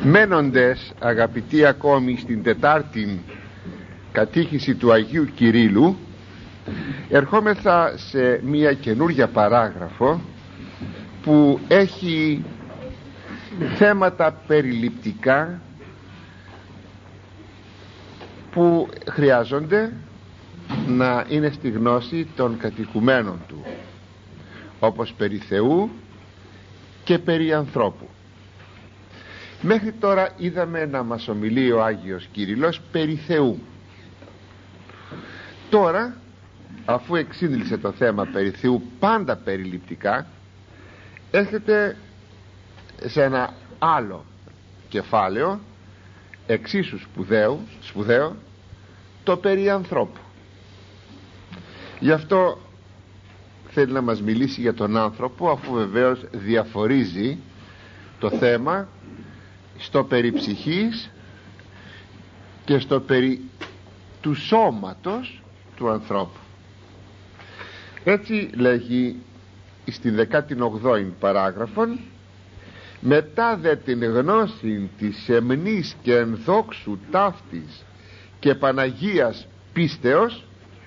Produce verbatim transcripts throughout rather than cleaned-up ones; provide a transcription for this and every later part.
Μένοντες αγαπητοί ακόμη στην τετάρτη κατήχηση του Αγίου Κυρίλλου, ερχόμεθα σε μια καινούργια παράγραφο που έχει θέματα περιληπτικά που χρειάζονται να είναι στη γνώση των κατοικουμένων του, όπως περί Θεού και περί ανθρώπου. Μέχρι τώρα είδαμε να μας ομιλεί ο Άγιος Κύριλλος περί Θεού. Τώρα, αφού εξήντλησε το θέμα περί Θεού πάντα περιληπτικά, έρχεται σε ένα άλλο κεφάλαιο εξίσου σπουδαίο, σπουδαίο, το περί ανθρώπου. Γι' αυτό θέλει να μας μιλήσει για τον άνθρωπο, αφού βεβαίως διαφορίζει το θέμα στο περί ψυχής και στο περί του σώματος του ανθρώπου. Έτσι λέγει στη δεκάτη ογδόη παράγραφον: μετά δε την γνώση της σεμνής και ενδόξου ταύτης και Παναγίας πίστεως,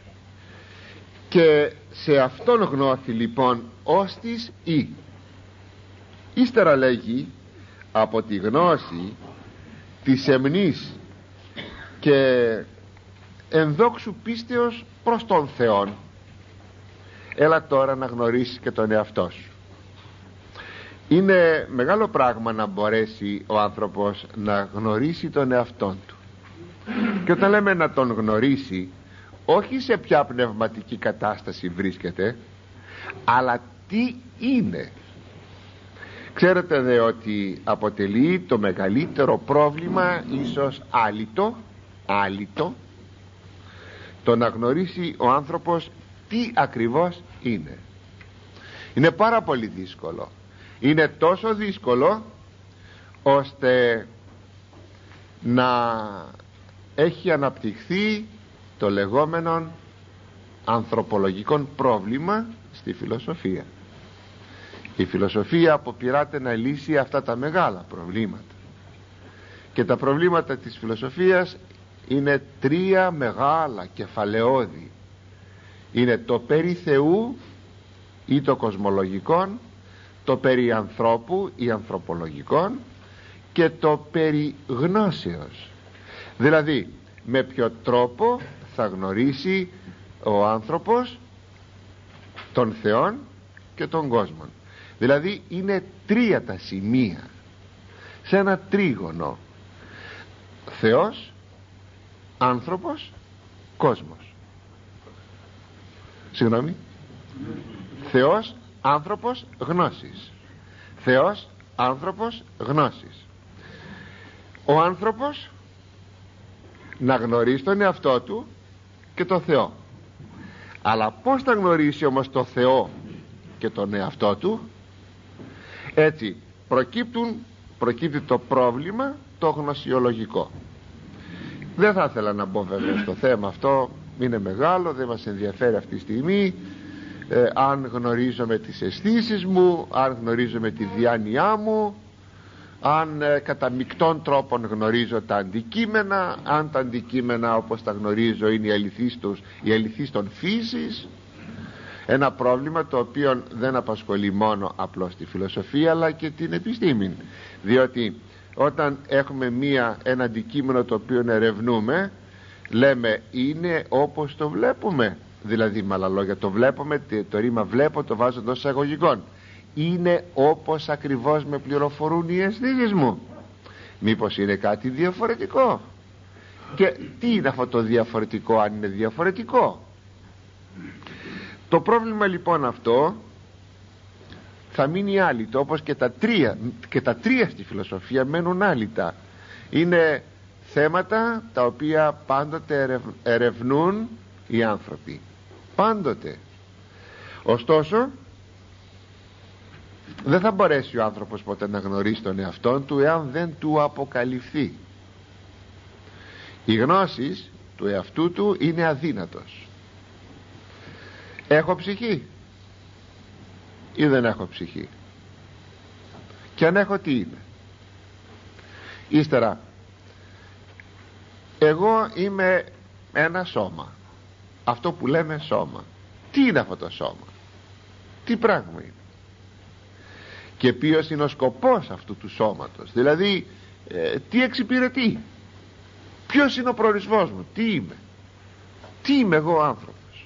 και σε αυτόν γνώθη λοιπόν όστις ή. Ύστερα λέγει, από τη γνώση της σεμνής και ενδόξου πίστεως προς τον Θεόν, έλα τώρα να γνωρίσεις και τον εαυτό σου. Είναι μεγάλο πράγμα να μπορέσει ο άνθρωπος να γνωρίσει τον εαυτόν του. Και όταν λέμε να τον γνωρίσει, όχι σε ποια πνευματική κατάσταση βρίσκεται, αλλά τι είναι. Ξέρετε δε ότι αποτελεί το μεγαλύτερο πρόβλημα, ίσως άλυτο, άλυτο, το να γνωρίσει ο άνθρωπος τι ακριβώς είναι. Είναι πάρα πολύ δύσκολο. Είναι τόσο δύσκολο ώστε να έχει αναπτυχθεί το λεγόμενο ανθρωπολογικό πρόβλημα στη φιλοσοφία. Η φιλοσοφία αποπειράται να λύσει αυτά τα μεγάλα προβλήματα, και τα προβλήματα της φιλοσοφίας είναι τρία μεγάλα κεφαλαιώδη. Είναι το περί Θεού ή το κοσμολογικό, το περί ανθρώπου ή ανθρωπολογικό, και το περί γνώσεως. Δηλαδή με ποιο τρόπο θα γνωρίσει ο άνθρωπος τον Θεόν και τον κόσμο. Δηλαδή είναι τρία τα σημεία σε ένα τρίγωνο: Θεός, άνθρωπος, κόσμος. Συγγνώμη Θεός, άνθρωπος, γνώσης. Θεός, άνθρωπος, γνώσης. Ο άνθρωπος να γνωρίσει τον εαυτό του και το Θεό. Αλλά πώς θα γνωρίσει όμως το Θεό και τον εαυτό του? Έτσι προκύπτουν, προκύπτει το πρόβλημα το γνωσιολογικό. Δεν θα ήθελα να μπω βέβαια στο θέμα αυτό, είναι μεγάλο, δεν μας ενδιαφέρει αυτή τη στιγμή. ε, αν γνωρίζομαι τις αισθήσεις μου, αν γνωρίζομαι τη διάνοιά μου, αν ε, κατά μεικτών τρόπων γνωρίζω τα αντικείμενα, αν τα αντικείμενα όπως τα γνωρίζω είναι η αληθής τους, η αληθής των φύσης. Ένα πρόβλημα το οποίο δεν απασχολεί μόνο απλώς τη φιλοσοφία αλλά και την επιστήμη, διότι όταν έχουμε μία, ένα αντικείμενο το οποίο ερευνούμε, λέμε είναι όπως το βλέπουμε. Δηλαδή με άλλα λόγια, το βλέπουμε, το ρήμα βλέπω το βάζω εντός εισαγωγικών. Είναι όπως ακριβώς με πληροφορούν οι αισθήσεις μου? Μήπως είναι κάτι διαφορετικό? Και τι είναι αυτό το διαφορετικό, αν είναι διαφορετικό? Το πρόβλημα λοιπόν αυτό θα μείνει άλυτο, όπως και τα τρία, και τα τρία στη φιλοσοφία μένουν άλυτα. Είναι θέματα τα οποία πάντοτε ερευνούν οι άνθρωποι, πάντοτε. Ωστόσο δεν θα μπορέσει ο άνθρωπος ποτέ να γνωρίσει τον εαυτόν του εάν δεν του αποκαλυφθεί. Η γνώση του εαυτού του είναι αδύνατος. Έχω ψυχή ή δεν έχω ψυχή? Και αν έχω, τι είναι? Ύστερα, εγώ είμαι ένα σώμα, αυτό που λέμε σώμα. Τι είναι αυτό το σώμα? Τι πράγμα είναι? Και ποιος είναι ο σκοπός αυτού του σώματος? Δηλαδή ε, τι εξυπηρετεί? Ποιος είναι ο προορισμός μου? Τι είμαι? Τι είμαι εγώ άνθρωπος?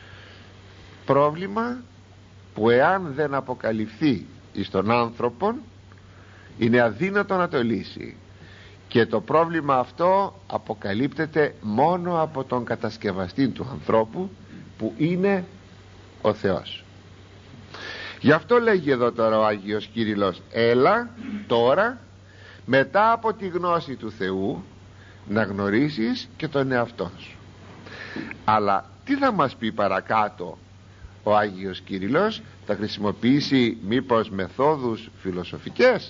Πρόβλημα που εάν δεν αποκαλυφθεί εις τον άνθρωπον είναι αδύνατο να το λύσει, και το πρόβλημα αυτό αποκαλύπτεται μόνο από τον κατασκευαστή του ανθρώπου, που είναι ο Θεός. Γι' αυτό λέγει εδώ τώρα ο Άγιος Κύριλλος, έλα τώρα μετά από τη γνώση του Θεού να γνωρίσεις και τον εαυτό σου. Αλλά τι θα μας πει παρακάτω ο Άγιος Κύριλλος? Θα χρησιμοποιήσει μήπως μεθόδους φιλοσοφικές?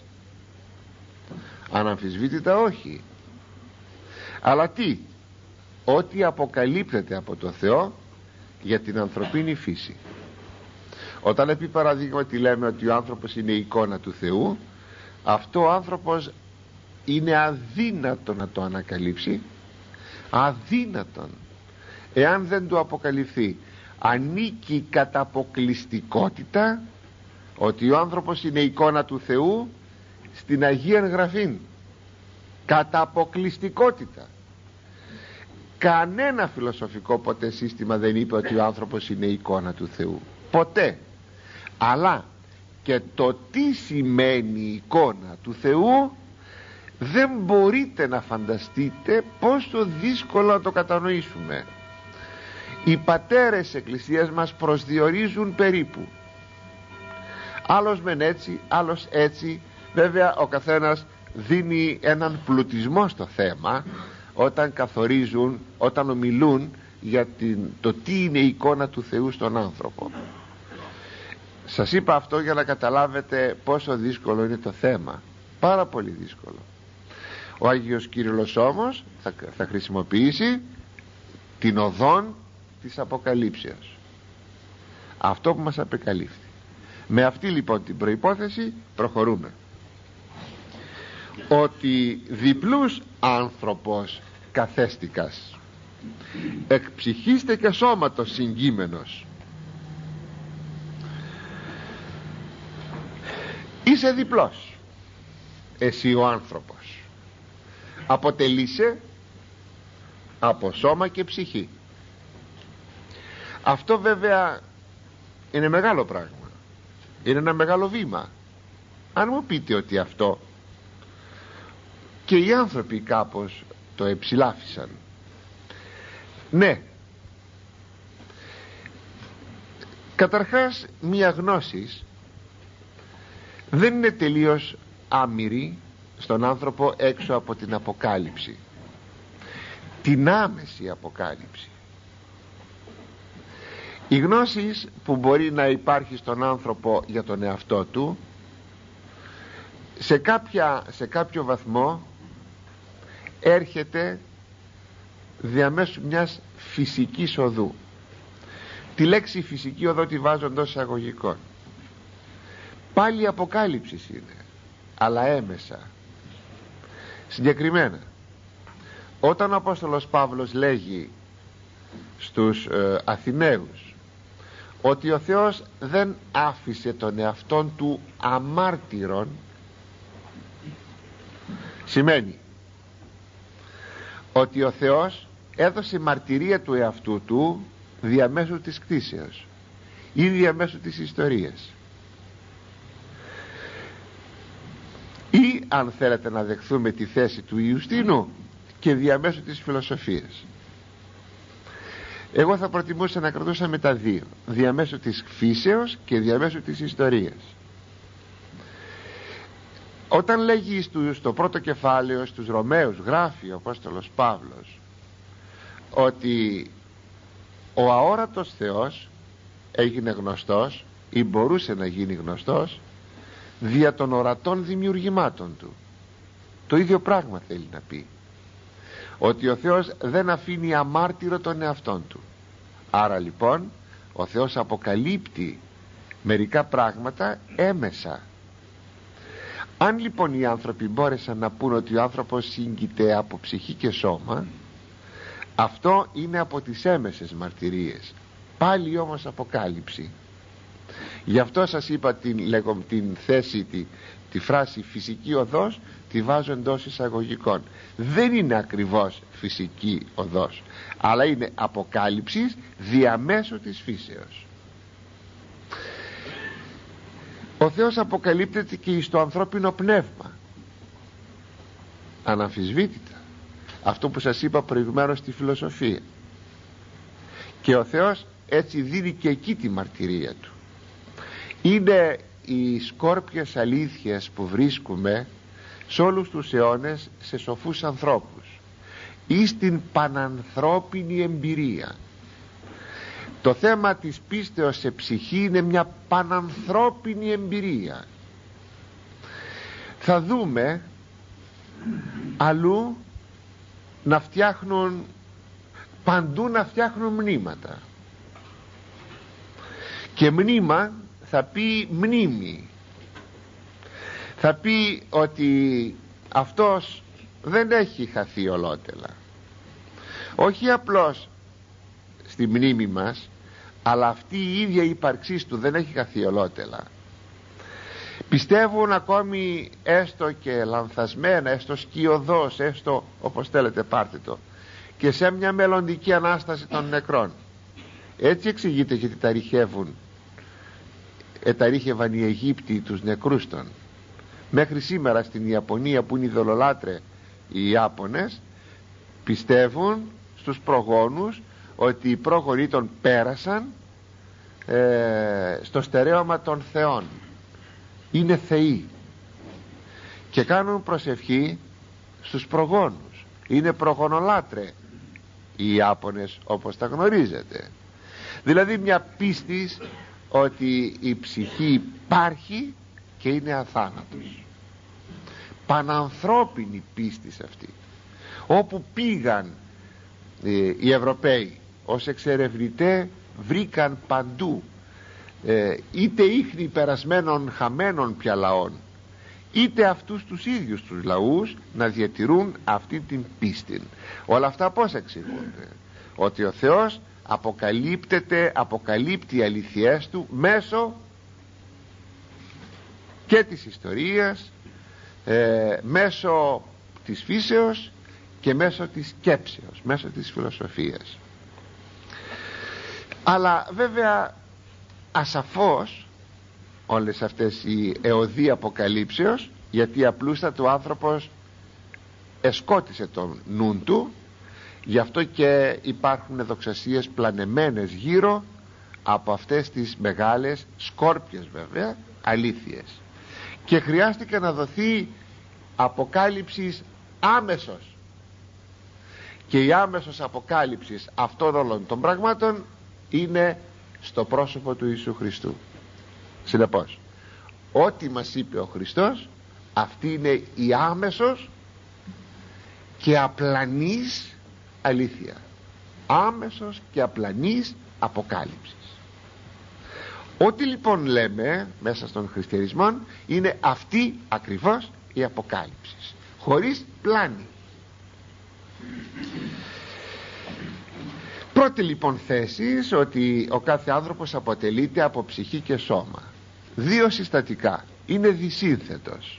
Αναμφισβήτητα όχι. Αλλά τι? Ό,τι αποκαλύπτεται από το Θεό για την ανθρωπίνη φύση. Όταν επί παραδείγματι λέμε ότι ο άνθρωπος είναι η εικόνα του Θεού, αυτό ο άνθρωπος είναι αδύνατο να το ανακαλύψει, αδύνατον, εάν δεν του αποκαλυφθεί. Ανήκει κατά αποκλειστικότητα ότι ο άνθρωπος είναι η εικόνα του Θεού στην Αγία Γραφήν, κατά αποκλειστικότητα. Κανένα φιλοσοφικό ποτέ σύστημα δεν είπε ότι ο άνθρωπος είναι η εικόνα του Θεού, ποτέ. Αλλά και το τι σημαίνει η εικόνα του Θεού δεν μπορείτε να φανταστείτε πόσο δύσκολο να το κατανοήσουμε. Οι πατέρες της Εκκλησίας μας προσδιορίζουν περίπου, άλλος μεν έτσι, άλλος έτσι. Βέβαια ο καθένας δίνει έναν πλουτισμό στο θέμα όταν καθορίζουν, όταν ομιλούν για την, το τι είναι η εικόνα του Θεού στον άνθρωπο. Σας είπα αυτό για να καταλάβετε πόσο δύσκολο είναι το θέμα, πάρα πολύ δύσκολο. Ο Άγιος Κύριλλος όμως θα, θα χρησιμοποιήσει την οδόν της αποκαλύψεως, αυτό που μας απεκαλύφθη. Με αυτή λοιπόν την προϋπόθεση προχωρούμε, ότι διπλούς άνθρωπος καθέστηκας, εκ ψυχήστε και σώματος συγκείμενος. Είσαι διπλός εσύ ο άνθρωπος, αποτελείσαι από σώμα και ψυχή. Αυτό βέβαια είναι μεγάλο πράγμα, είναι ένα μεγάλο βήμα. Αν μου πείτε ότι αυτό και οι άνθρωποι κάπως το εψηλάφισαν, ναι, καταρχάς μία γνώση δεν είναι τελείως άμυρη στον άνθρωπο έξω από την αποκάλυψη, την άμεση αποκάλυψη. Η γνώση που μπορεί να υπάρχει στον άνθρωπο για τον εαυτό του σε, κάποια, σε κάποιο βαθμό έρχεται διαμέσου μιας φυσικής οδού. Τη λέξη φυσική οδό τη βάζω εντός εισαγωγικών. Πάλι αποκάλυψη είναι, αλλά έμεσα. Συγκεκριμένα, όταν ο Απόστολος Παύλος λέγει στους ε, Αθηναίους ότι ο Θεός δεν άφησε τον εαυτόν του αμάρτυρον, σημαίνει ότι ο Θεός έδωσε μαρτυρία του εαυτού του διαμέσου της κτήσεως ή διαμέσου της ιστορίας, ή αν θέλετε να δεχθούμε τη θέση του Ιουστίνου, και διαμέσου της φιλοσοφίας. Εγώ θα προτιμούσα να κρατούσαμε τα δύο, διαμέσου της φύσεως και διαμέσου της ιστορίας. Όταν λέγει στο πρώτο κεφάλαιο στους Ρωμαίους, γράφει ο Απόστολος Παύλος ότι ο αόρατος Θεός έγινε γνωστός ή μπορούσε να γίνει γνωστός δια των ορατών δημιουργημάτων του. Το ίδιο πράγμα θέλει να πει, ότι ο Θεός δεν αφήνει αμάρτυρο τον εαυτόν του. Άρα λοιπόν ο Θεός αποκαλύπτει μερικά πράγματα έμεσα, Αν λοιπόν οι άνθρωποι μπόρεσαν να πούν ότι ο άνθρωπος σύγκυται από ψυχή και σώμα, αυτό είναι από τις έμεσες μαρτυρίες, πάλι όμως αποκάλυψη. Γι' αυτό σας είπα την, λέγω, την θέση, τη, τη φράση φυσική οδός τη βάζω εντός εισαγωγικών. Δεν είναι ακριβώς φυσική οδός, αλλά είναι αποκάλυψης διαμέσου της φύσεως. Ο Θεός αποκαλύπτεται και στο ανθρώπινο πνεύμα, αναμφισβήτητα, αυτό που σας είπα προηγουμένως στη φιλοσοφία. Και ο Θεός έτσι δίνει και εκεί τη μαρτυρία του. Είναι οι σκόρπιες αλήθειες που βρίσκουμε σε όλους τους αιώνες σε σοφούς ανθρώπους ή στην πανανθρώπινη εμπειρία. Το θέμα της πίστεως σε ψυχή είναι μια πανανθρώπινη εμπειρία. Θα δούμε αλλού να φτιάχνουν, παντού να φτιάχνουν μνήματα, και μνήμα θα πει μνήμη, θα πει ότι αυτός δεν έχει χαθεί ολότελα, όχι απλώς στη μνήμη μας, αλλά αυτή η ίδια ύπαρξής του δεν έχει χαθεί ολότελα. Πιστεύουν ακόμη, έστω και λανθασμένα, έστω σκιωδώς, έστω όπως θέλετε πάρτε το, και σε μια μελλοντική Ανάσταση των νεκρών. Έτσι εξηγείται γιατί τα ρηχεύουν, ε, τα ρήχευαν οι Αιγύπτιοι τους νεκρούς των. Μέχρι σήμερα στην Ιαπωνία, που είναι ειδωλολάτρε οι Ιάπωνες, πιστεύουν στους προγόνους ότι οι πρόγονοι των πέρασαν ε, στο στερέωμα των θεών, είναι θεοί, και κάνουν προσευχή στους προγόνους, είναι προγονολάτρε οι Ιάπωνες, όπως τα γνωρίζετε. Δηλαδή μια πίστη ότι η ψυχή υπάρχει και είναι αθάνατος, πανανθρώπινη πίστη αυτή. Όπου πήγαν ε, οι Ευρωπαίοι ως εξερευνητές, βρήκαν παντού ε, είτε ίχνη περασμένων χαμένων πια λαών, είτε αυτούς τους ίδιους τους λαούς να διατηρούν αυτή την πίστη. Όλα αυτά πώς εξηγούνται? Ότι ο Θεός αποκαλύπτεται, αποκαλύπτει αληθιές του μέσω και της ιστορίας, ε, μέσω της φύσεως και μέσω της σκέψεως, μέσω της φιλοσοφίας. Αλλά βέβαια ασαφώς όλες αυτές οι εωδοί αποκαλύψεως, γιατί απλούστατα ο άνθρωπος εσκότισε τον νου του, γι' αυτό και υπάρχουν δοξασίες πλανεμένες γύρω από αυτές τις μεγάλες σκόρπιες βέβαια αλήθειες, και χρειάστηκε να δοθεί αποκάλυψης άμεσος, και η άμεσος αποκάλυψης αυτών όλων των πραγμάτων είναι στο πρόσωπο του Ιησού Χριστού. Συνεπώς, ό,τι μας είπε ο Χριστός, αυτή είναι η άμεσος και απλανής αλήθεια, άμεσος και απλανής αποκάλυψης. Ό,τι λοιπόν λέμε μέσα στον χριστιανισμό είναι αυτή ακριβώς η αποκάλυψη, χωρίς πλάνη. Πρώτη λοιπόν θέση, ότι ο κάθε άνθρωπος αποτελείται από ψυχή και σώμα. Δύο συστατικά, είναι δυσύνθετος,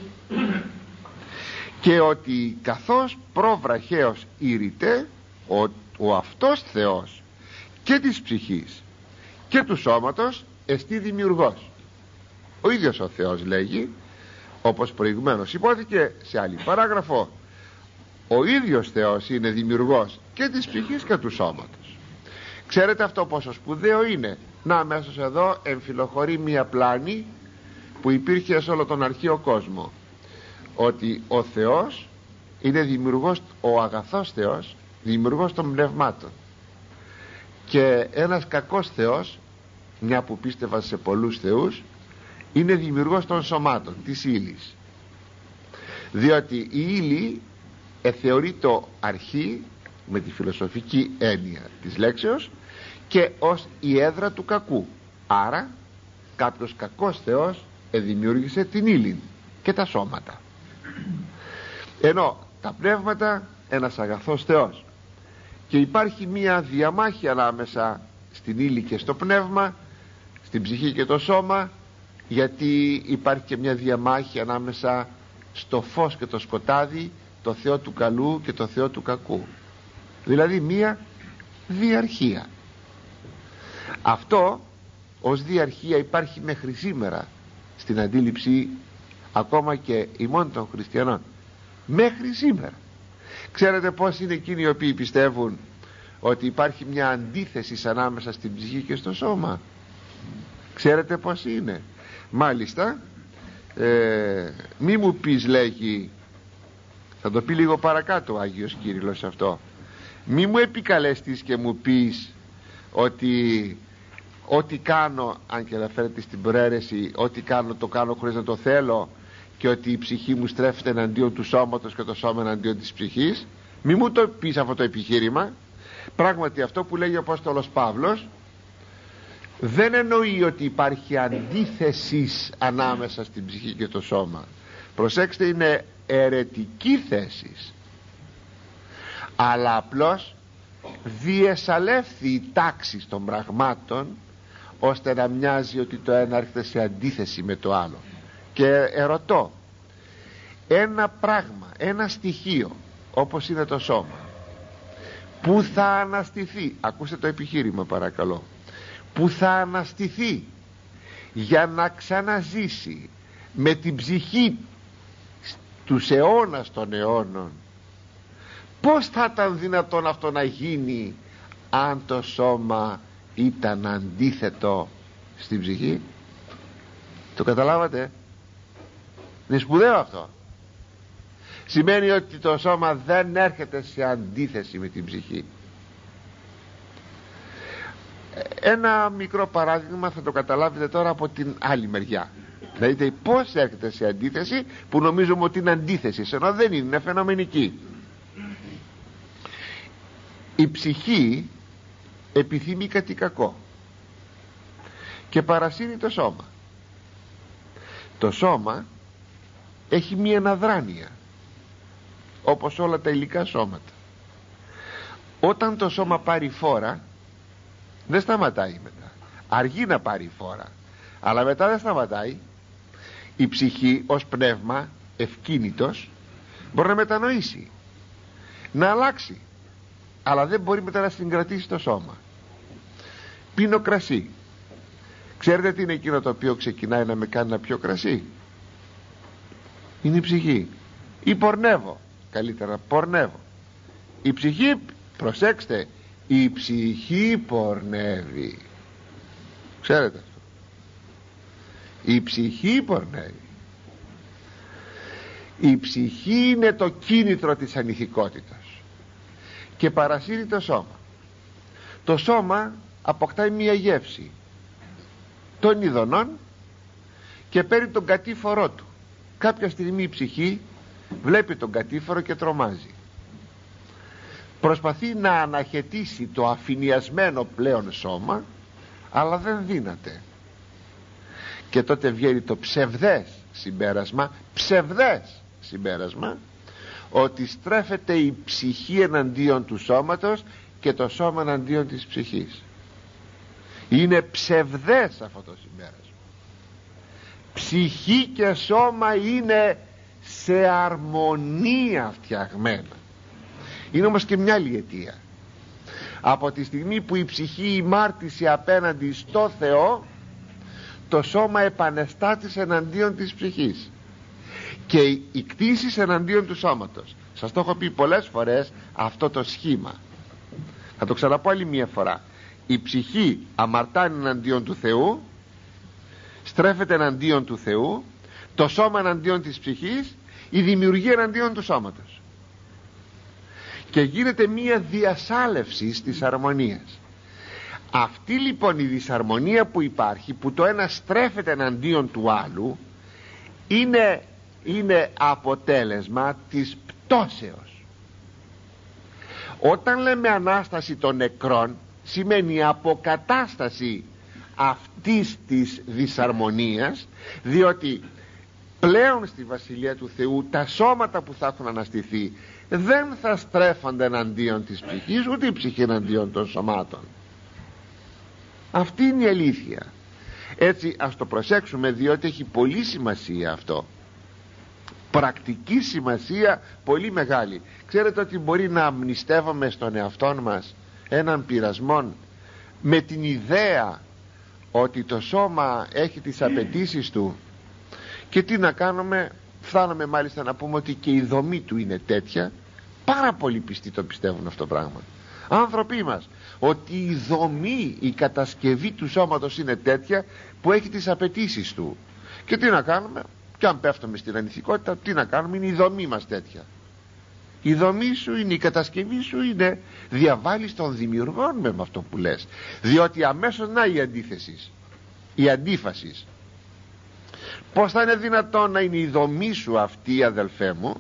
και ότι καθώς προβραχαίος ήρυτε ο, ο αυτός Θεός και της ψυχής και του σώματος εστί δημιουργός. Ο ίδιος ο Θεός λέγει, όπως προηγουμένως υπόθηκε σε άλλη παράγραφο, ο ίδιος Θεός είναι δημιουργός και της ψυχής και του σώματος. Ξέρετε αυτό πόσο σπουδαίο είναι? Να, αμέσως εδώ εμφυλοχωρεί μία πλάνη που υπήρχε σε όλο τον αρχαίο κόσμο, ότι ο Θεός είναι δημιουργός, ο αγαθός Θεός, δημιουργός των πνευμάτων, και ένας κακός Θεός, μια που πίστευαν σε πολλούς θεούς, είναι δημιουργός των σωμάτων, της ύλης. Διότι η ύλη εθεωρείται αρχή με τη φιλοσοφική έννοια της λέξεως και ως η έδρα του κακού. Άρα κάποιος κακός Θεός εδημιούργησε την ύλη, και τα σώματα. Ενώ τα πνεύματα ένας αγαθός Θεός, και υπάρχει μία διαμάχη ανάμεσα στην ύλη και στο πνεύμα, στην ψυχή και το σώμα, γιατί υπάρχει και μια διαμάχη ανάμεσα στο φως και το σκοτάδι, το Θεό του καλού και το Θεό του κακού, δηλαδή μία διαρχία. Αυτό ως διαρχία υπάρχει μέχρι σήμερα στην αντίληψη ακόμα και ημών των χριστιανών, μέχρι σήμερα. Ξέρετε πώς είναι εκείνοι οι οποίοι πιστεύουν ότι υπάρχει μια αντίθεση ανάμεσα στην ψυχή και στο σώμα? Ξέρετε πώς είναι? Μάλιστα ε, μη μου πεις, λέγει, θα το πει λίγο παρακάτω ο Άγιος Κύριλλος αυτό, μη μου επικαλέστης και μου πεις ότι ό,τι κάνω, αν και αναφέρεται στην προαίρεση, ό,τι κάνω το κάνω χωρίς να το θέλω, και ότι η ψυχή μου στρέφεται εναντίον του σώματος και το σώμα εναντίον της ψυχής. Μη μου το πεις αυτό το επιχείρημα. Πράγματι αυτό που λέει ο Απόστολος Παύλος δεν εννοεί ότι υπάρχει αντίθεση ανάμεσα στην ψυχή και το σώμα. Προσέξτε, είναι αιρετική θέση, αλλά απλώς διεσαλεύθη η τάξη των πραγμάτων ώστε να μοιάζει ότι το ένα έρχεται σε αντίθεση με το άλλο. Και ερωτώ, ένα πράγμα, ένα στοιχείο όπως είναι το σώμα, που θα αναστηθεί, ακούστε το επιχείρημα παρακαλώ, που θα αναστηθεί για να ξαναζήσει με την ψυχή τους αιώνας των αιώνων, πώς θα ήταν δυνατόν αυτό να γίνει αν το σώμα ήταν αντίθετο στην ψυχή? Το καταλάβατε? Είναι σπουδαίο αυτό. Σημαίνει ότι το σώμα δεν έρχεται σε αντίθεση με την ψυχή. Ένα μικρό παράδειγμα θα το καταλάβετε τώρα από την άλλη μεριά. Δηλαδή πώς έρχεται σε αντίθεση, που νομίζουμε ότι είναι αντίθεση, ενώ δεν είναι, είναι φαινομενική. Η ψυχή επιθυμεί κάτι κακό και παρασύρει το σώμα. Το σώμα έχει μία αναδράνεια, όπως όλα τα υλικά σώματα. Όταν το σώμα πάρει φόρα, δεν σταματάει μετά, αργεί να πάρει φόρα, αλλά μετά δεν σταματάει. Η ψυχή ως πνεύμα ευκίνητος μπορεί να μετανοήσει, να αλλάξει, αλλά δεν μπορεί μετά να συγκρατήσει το σώμα. Πίνω κρασί. Ξέρετε τι είναι εκείνο το οποίο ξεκινάει να με κάνει να πιω κρασί? Είναι η ψυχή. Ή πορνεύω, καλύτερα πορνεύω. Η ψυχή, προσέξτε, η ψυχή πορνεύει. Ξέρετε αυτό? Η ψυχή πορνεύει. Η ψυχή είναι το κίνητρο της ανηθικότητας και παρασύρει το σώμα. Το σώμα αποκτάει μία γεύση των ειδονών και παίρνει τον κατήφορό του. Κάποια στιγμή η ψυχή βλέπει τον κατήφορο και τρομάζει. Προσπαθεί να αναχαιτήσει το αφηνιασμένο πλέον σώμα, αλλά δεν δύναται. Και τότε βγαίνει το ψευδές συμπέρασμα, ψευδές συμπέρασμα, ότι στρέφεται η ψυχή εναντίον του σώματος και το σώμα εναντίον της ψυχής. Είναι ψευδές αυτό το συμπέρασμα. Ψυχή και σώμα είναι σε αρμονία φτιαγμένα. Είναι όμως και μια άλλη αιτία. Από τη στιγμή που η ψυχή ημάρτησε απέναντι στο Θεό, το σώμα επανεστάτησε εναντίον της ψυχής και οι κτήσεις εναντίον του σώματος. Σας το έχω πει πολλές φορές αυτό το σχήμα, θα το ξαναπώ άλλη μια φορά. Η ψυχή αμαρτάνει εναντίον του Θεού, στρέφεται εναντίον του Θεού, το σώμα εναντίον της ψυχής, η δημιουργία εναντίον του σώματος, και γίνεται μία διασάλευση της αρμονίας. Αυτή λοιπόν η δυσαρμονία που υπάρχει, που το ένα στρέφεται εναντίον του άλλου, είναι, είναι αποτέλεσμα της πτώσεως. Όταν λέμε Ανάσταση των νεκρών, σημαίνει αποκατάσταση αυτής της δυσαρμονίας, διότι πλέον στη Βασιλεία του Θεού τα σώματα που θα έχουν αναστηθεί δεν θα στρέφονται εναντίον της ψυχής, ούτε η ψυχή εναντίον των σωμάτων. Αυτή είναι η αλήθεια. Έτσι ας το προσέξουμε, διότι έχει πολύ σημασία αυτό, πρακτική σημασία πολύ μεγάλη. Ξέρετε ότι μπορεί να αμνηστεύουμε στον εαυτόν μας έναν πειρασμό με την ιδέα ότι το σώμα έχει τις απαιτήσεις του, και τι να κάνουμε, φτάνουμε μάλιστα να πούμε ότι και η δομή του είναι τέτοια. Πάρα πολλοί πιστοί το πιστεύουν αυτό το πράγμα, άνθρωποι μας, ότι η δομή, η κατασκευή του σώματος είναι τέτοια που έχει τις απαιτήσεις του. Και τι να κάνουμε, και αν πέφτουμε στην ανηθικότητα, τι να κάνουμε, είναι η δομή μας τέτοια. Η δομή σου είναι, η κατασκευή σου είναι, διαβάλεις των δημιουργών με αυτό που λες, διότι αμέσως να η αντίθεση, η αντίφαση. Πως θα είναι δυνατόν να είναι η δομή σου αυτή, αδελφέ μου,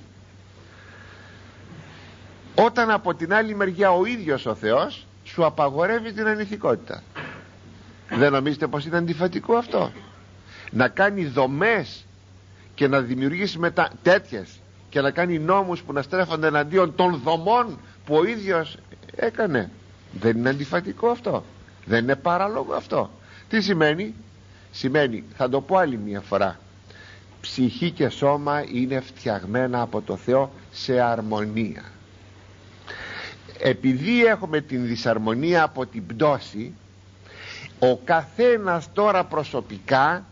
όταν από την άλλη μεριά ο ίδιος ο Θεός σου απαγορεύει την ανηθικότητα? Δεν νομίζετε πως είναι αντιφατικό αυτό? Να κάνει δομές και να δημιουργήσει μετά τέτοιες, και να κάνει νόμους που να στρέφονται εναντίον των δομών που ο ίδιος έκανε? Δεν είναι αντιφατικό αυτό? Δεν είναι παράλογο αυτό? Τι σημαίνει? Σημαίνει, θα το πω άλλη μια φορά, ψυχή και σώμα είναι φτιαγμένα από το Θεό σε αρμονία. Επειδή έχουμε την δυσαρμονία από την πτώση, ο καθένας τώρα προσωπικά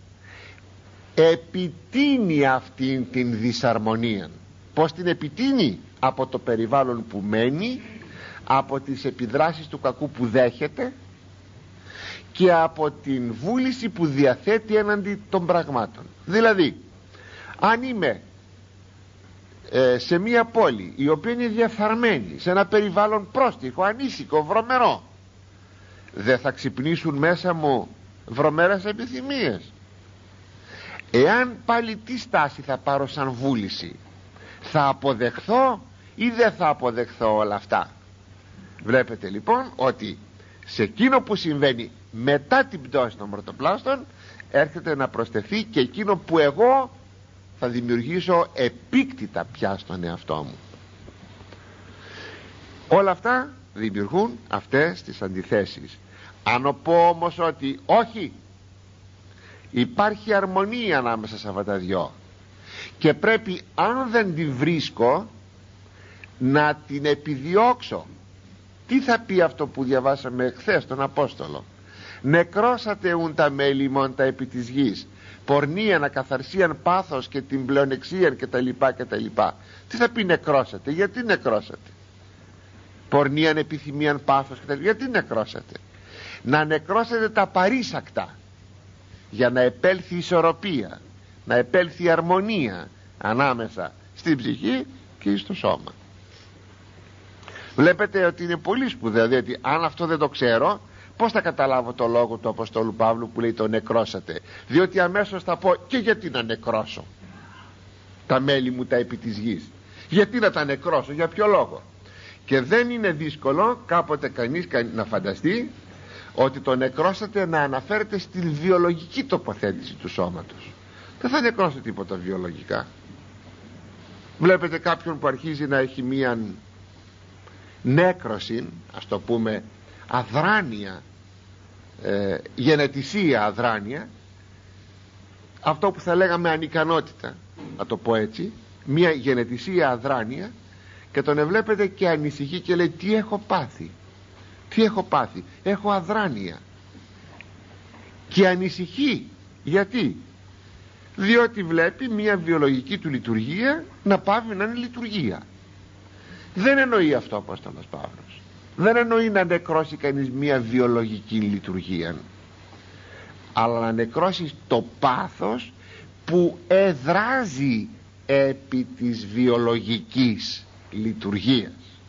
επιτείνει αυτήν την δυσαρμονία. Πως την επιτείνει? Από το περιβάλλον που μένει, από τις επιδράσεις του κακού που δέχεται και από την βούληση που διαθέτει έναντι των πραγμάτων. Δηλαδή, αν είμαι ε, σε μια πόλη η οποία είναι διαφθαρμένη, σε ένα περιβάλλον πρόστιχο, ανήσυχο, βρωμερό, δεν θα ξυπνήσουν μέσα μου βρωμερές επιθυμίες? Εάν πάλι τι στάση θα πάρω σαν βούληση? Θα αποδεχθώ ή δεν θα αποδεχθώ όλα αυτά? Βλέπετε λοιπόν ότι σε εκείνο που συμβαίνει μετά την πτώση των πρωτοπλάστων έρχεται να προσθεθεί και εκείνο που εγώ θα δημιουργήσω επίκτητα πια στον εαυτό μου. Όλα αυτά δημιουργούν αυτές τις αντιθέσεις. Αν πω όμως ότι όχι, υπάρχει αρμονία ανάμεσα σε αυτά τα δυο, και πρέπει, αν δεν τη βρίσκω, να την επιδιώξω. Τι θα πει αυτό που διαβάσαμε χθες τον Απόστολο? Νεκρώσατε ουν τα μέλη μόν τα επί της γης, πορνίαν, ακαθαρσίαν, πάθος και την πλεονεξίαν και τα λοιπά και τα λοιπά. Τι θα πει νεκρώσατε? Γιατί νεκρώσατε? Πορνίαν, επιθυμίαν, πάθος και τα λοιπά. Γιατί νεκρώσατε? Να νεκρώσετε τα παρήσακτα, για να επέλθει η ισορροπία, να επέλθει η αρμονία ανάμεσα στην ψυχή και στο σώμα. Βλέπετε ότι είναι πολύ σπουδαίο, διότι αν αυτό δεν το ξέρω, πώς θα καταλάβω το λόγο του Αποστόλου Παύλου που λέει το νεκρώσατε? Διότι αμέσως θα πω, και γιατί να νεκρώσω τα μέλη μου τα επί της γης? Γιατί να τα νεκρώσω, για ποιο λόγο? Και δεν είναι δύσκολο κάποτε κανείς να φανταστεί ότι το νεκρώσατε να αναφέρεται στην βιολογική τοποθέτηση του σώματος. Δεν θα νεκρώσω τίποτα βιολογικά. Βλέπετε κάποιον που αρχίζει να έχει μία νέκρωση, ας το πούμε αδράνεια, ε, γενετησία αδράνεια, αυτό που θα λέγαμε ανικανότητα, να το πω έτσι, μία γενετησία αδράνεια, και τον εβλέπετε και ανησυχεί και λέει, τι έχω πάθει, τι έχω πάθει, έχω αδράνεια, και ανησυχεί. Γιατί? Διότι βλέπει μία βιολογική του λειτουργία να πάβει να είναι λειτουργία. Δεν εννοεί αυτό ο Απόστολος Παύλος. Δεν εννοεί να νεκρώσει κανείς μία βιολογική λειτουργία, αλλά να νεκρώσει το πάθος που εδράζει επί της βιολογικής λειτουργίας.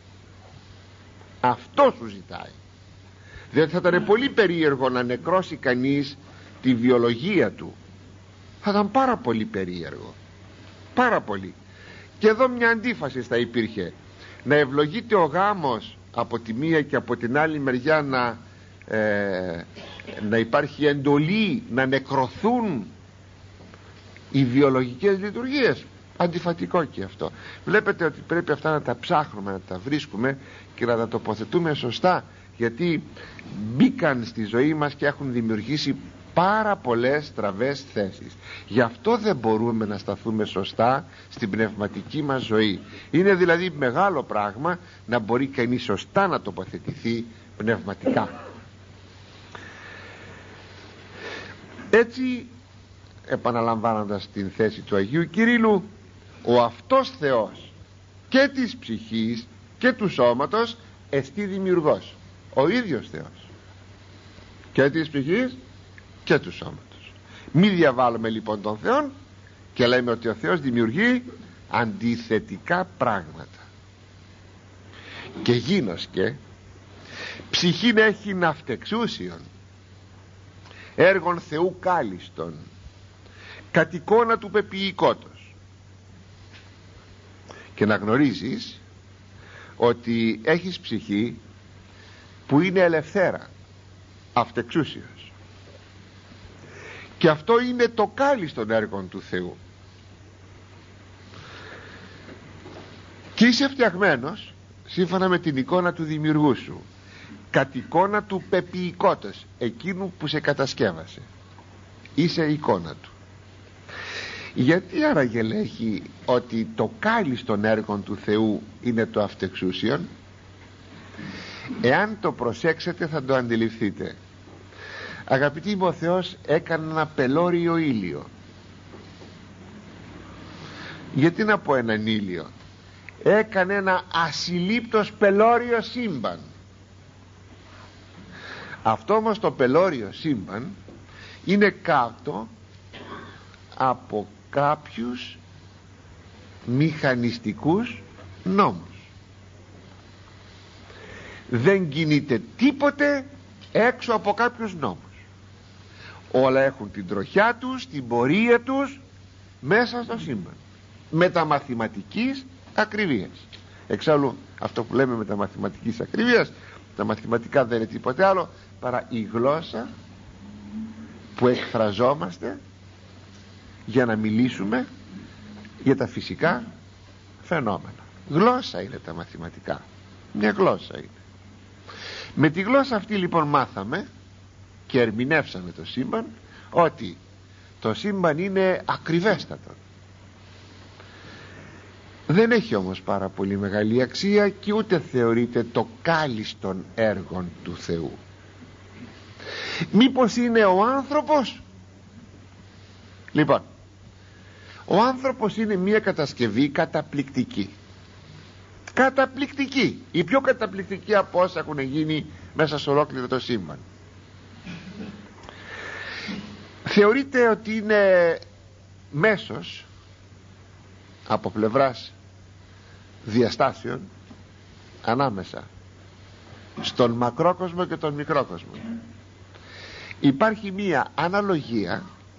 Αυτό σου ζητάει. Διότι θα ήταν πολύ περίεργο να νεκρώσει κανείς τη βιολογία του. Θα ήταν πάρα πολύ περίεργο, πάρα πολύ. Και εδώ μια αντίφαση θα υπήρχε. Να ευλογείται ο γάμος από τη μία και από την άλλη μεριά να, ε, να υπάρχει εντολή να νεκρωθούν οι βιολογικές λειτουργίες. Αντιφατικό και αυτό. Βλέπετε ότι πρέπει αυτά να τα ψάχνουμε, να τα βρίσκουμε και να τα τοποθετούμε σωστά, γιατί μπήκαν στη ζωή μας και έχουν δημιουργήσει πάρα πολλές στραβές θέσεις. Γι' αυτό δεν μπορούμε να σταθούμε σωστά στην πνευματική μας ζωή. Είναι δηλαδή μεγάλο πράγμα να μπορεί κανείς σωστά να τοποθετηθεί πνευματικά. Έτσι, επαναλαμβάνοντας την θέση του Αγίου Κυρίλλου, ο αυτός Θεός και της ψυχής και του σώματος εστί δημιουργός. Ο ίδιος Θεός και της ψυχής και του σώματος. Μη διαβάλλουμε λοιπόν τον Θεό και λέμε ότι ο Θεός δημιουργεί αντιθετικά πράγματα. Και γίνοσκε ψυχήν έχει ναυτεξούσιον, έργων Θεού κάλιστον, κατ' εικόνα του πεποιηκότος. Και να γνωρίζεις ότι έχεις ψυχή που είναι ελευθέρα, αυτεξούσιος, και αυτό είναι το κάλιστον έργων του Θεού. Και είσαι φτιαγμένος σύμφωνα με την εικόνα του δημιουργού σου, κατ' εικόνα του πεποιηκότος, εκείνου που σε κατασκεύασε. Είσαι εικόνα του. Γιατί άραγε λέγει ότι το κάλιστον έργων του Θεού είναι το αυτεξούσιον? Εάν το προσέξετε θα το αντιληφθείτε. Αγαπητοί μου, ο Θεός έκανε ένα πελώριο ήλιο. Γιατί να πω έναν ήλιο? Έκανε ένα ασυλλήπτος πελώριο σύμπαν. Αυτό όμως το πελώριο σύμπαν είναι κάτω από κάποιους μηχανιστικούς νόμους. Δεν κινείται τίποτε έξω από κάποιους νόμους. Όλα έχουν την τροχιά τους, την πορεία τους μέσα στο σύμπαν, με τα μαθηματικής ακριβίας. Εξάλλου αυτό που λέμε με τα μαθηματικής ακριβίας, τα μαθηματικά δεν είναι τίποτε άλλο παρά η γλώσσα που εκφραζόμαστε για να μιλήσουμε για τα φυσικά φαινόμενα. Γλώσσα είναι τα μαθηματικά, μια γλώσσα είναι. Με τη γλώσσα αυτή λοιπόν μάθαμε και ερμηνεύσαμε το σύμπαν, ότι το σύμπαν είναι ακριβέστατο. Δεν έχει όμως πάρα πολύ μεγάλη αξία και ούτε θεωρείται το κάλιστον έργων του Θεού. Μήπως είναι ο άνθρωπος? Λοιπόν, ο άνθρωπος είναι μια κατασκευή καταπληκτική. Καταπληκτική. Η πιο καταπληκτική από όσα έχουν γίνει μέσα σε ολόκληρο το σύμπαν. Θεωρείται ότι είναι μέσος από πλευράς διαστάσεων ανάμεσα στον μακρόκοσμο και τον μικρόκοσμο. Υπάρχει μία αναλογία,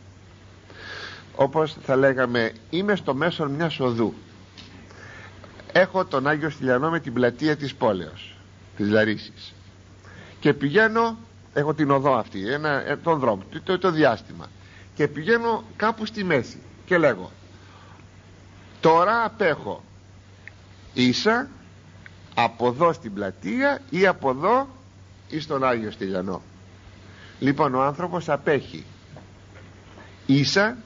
όπως θα λέγαμε, είμαι στο μέσο μιας οδού. Έχω τον Άγιο Στυλιανό με την πλατεία της πόλεως, της Λαρίσης, και πηγαίνω, έχω την οδό αυτή, ένα, τον δρόμο, το, το, το διάστημα, και πηγαίνω κάπου στη μέση και λέγω, τώρα απέχω ίσα από εδώ στην πλατεία ή από εδώ ή στον Άγιο Στυλιανό. Λοιπόν, ο άνθρωπος απέχει ίσα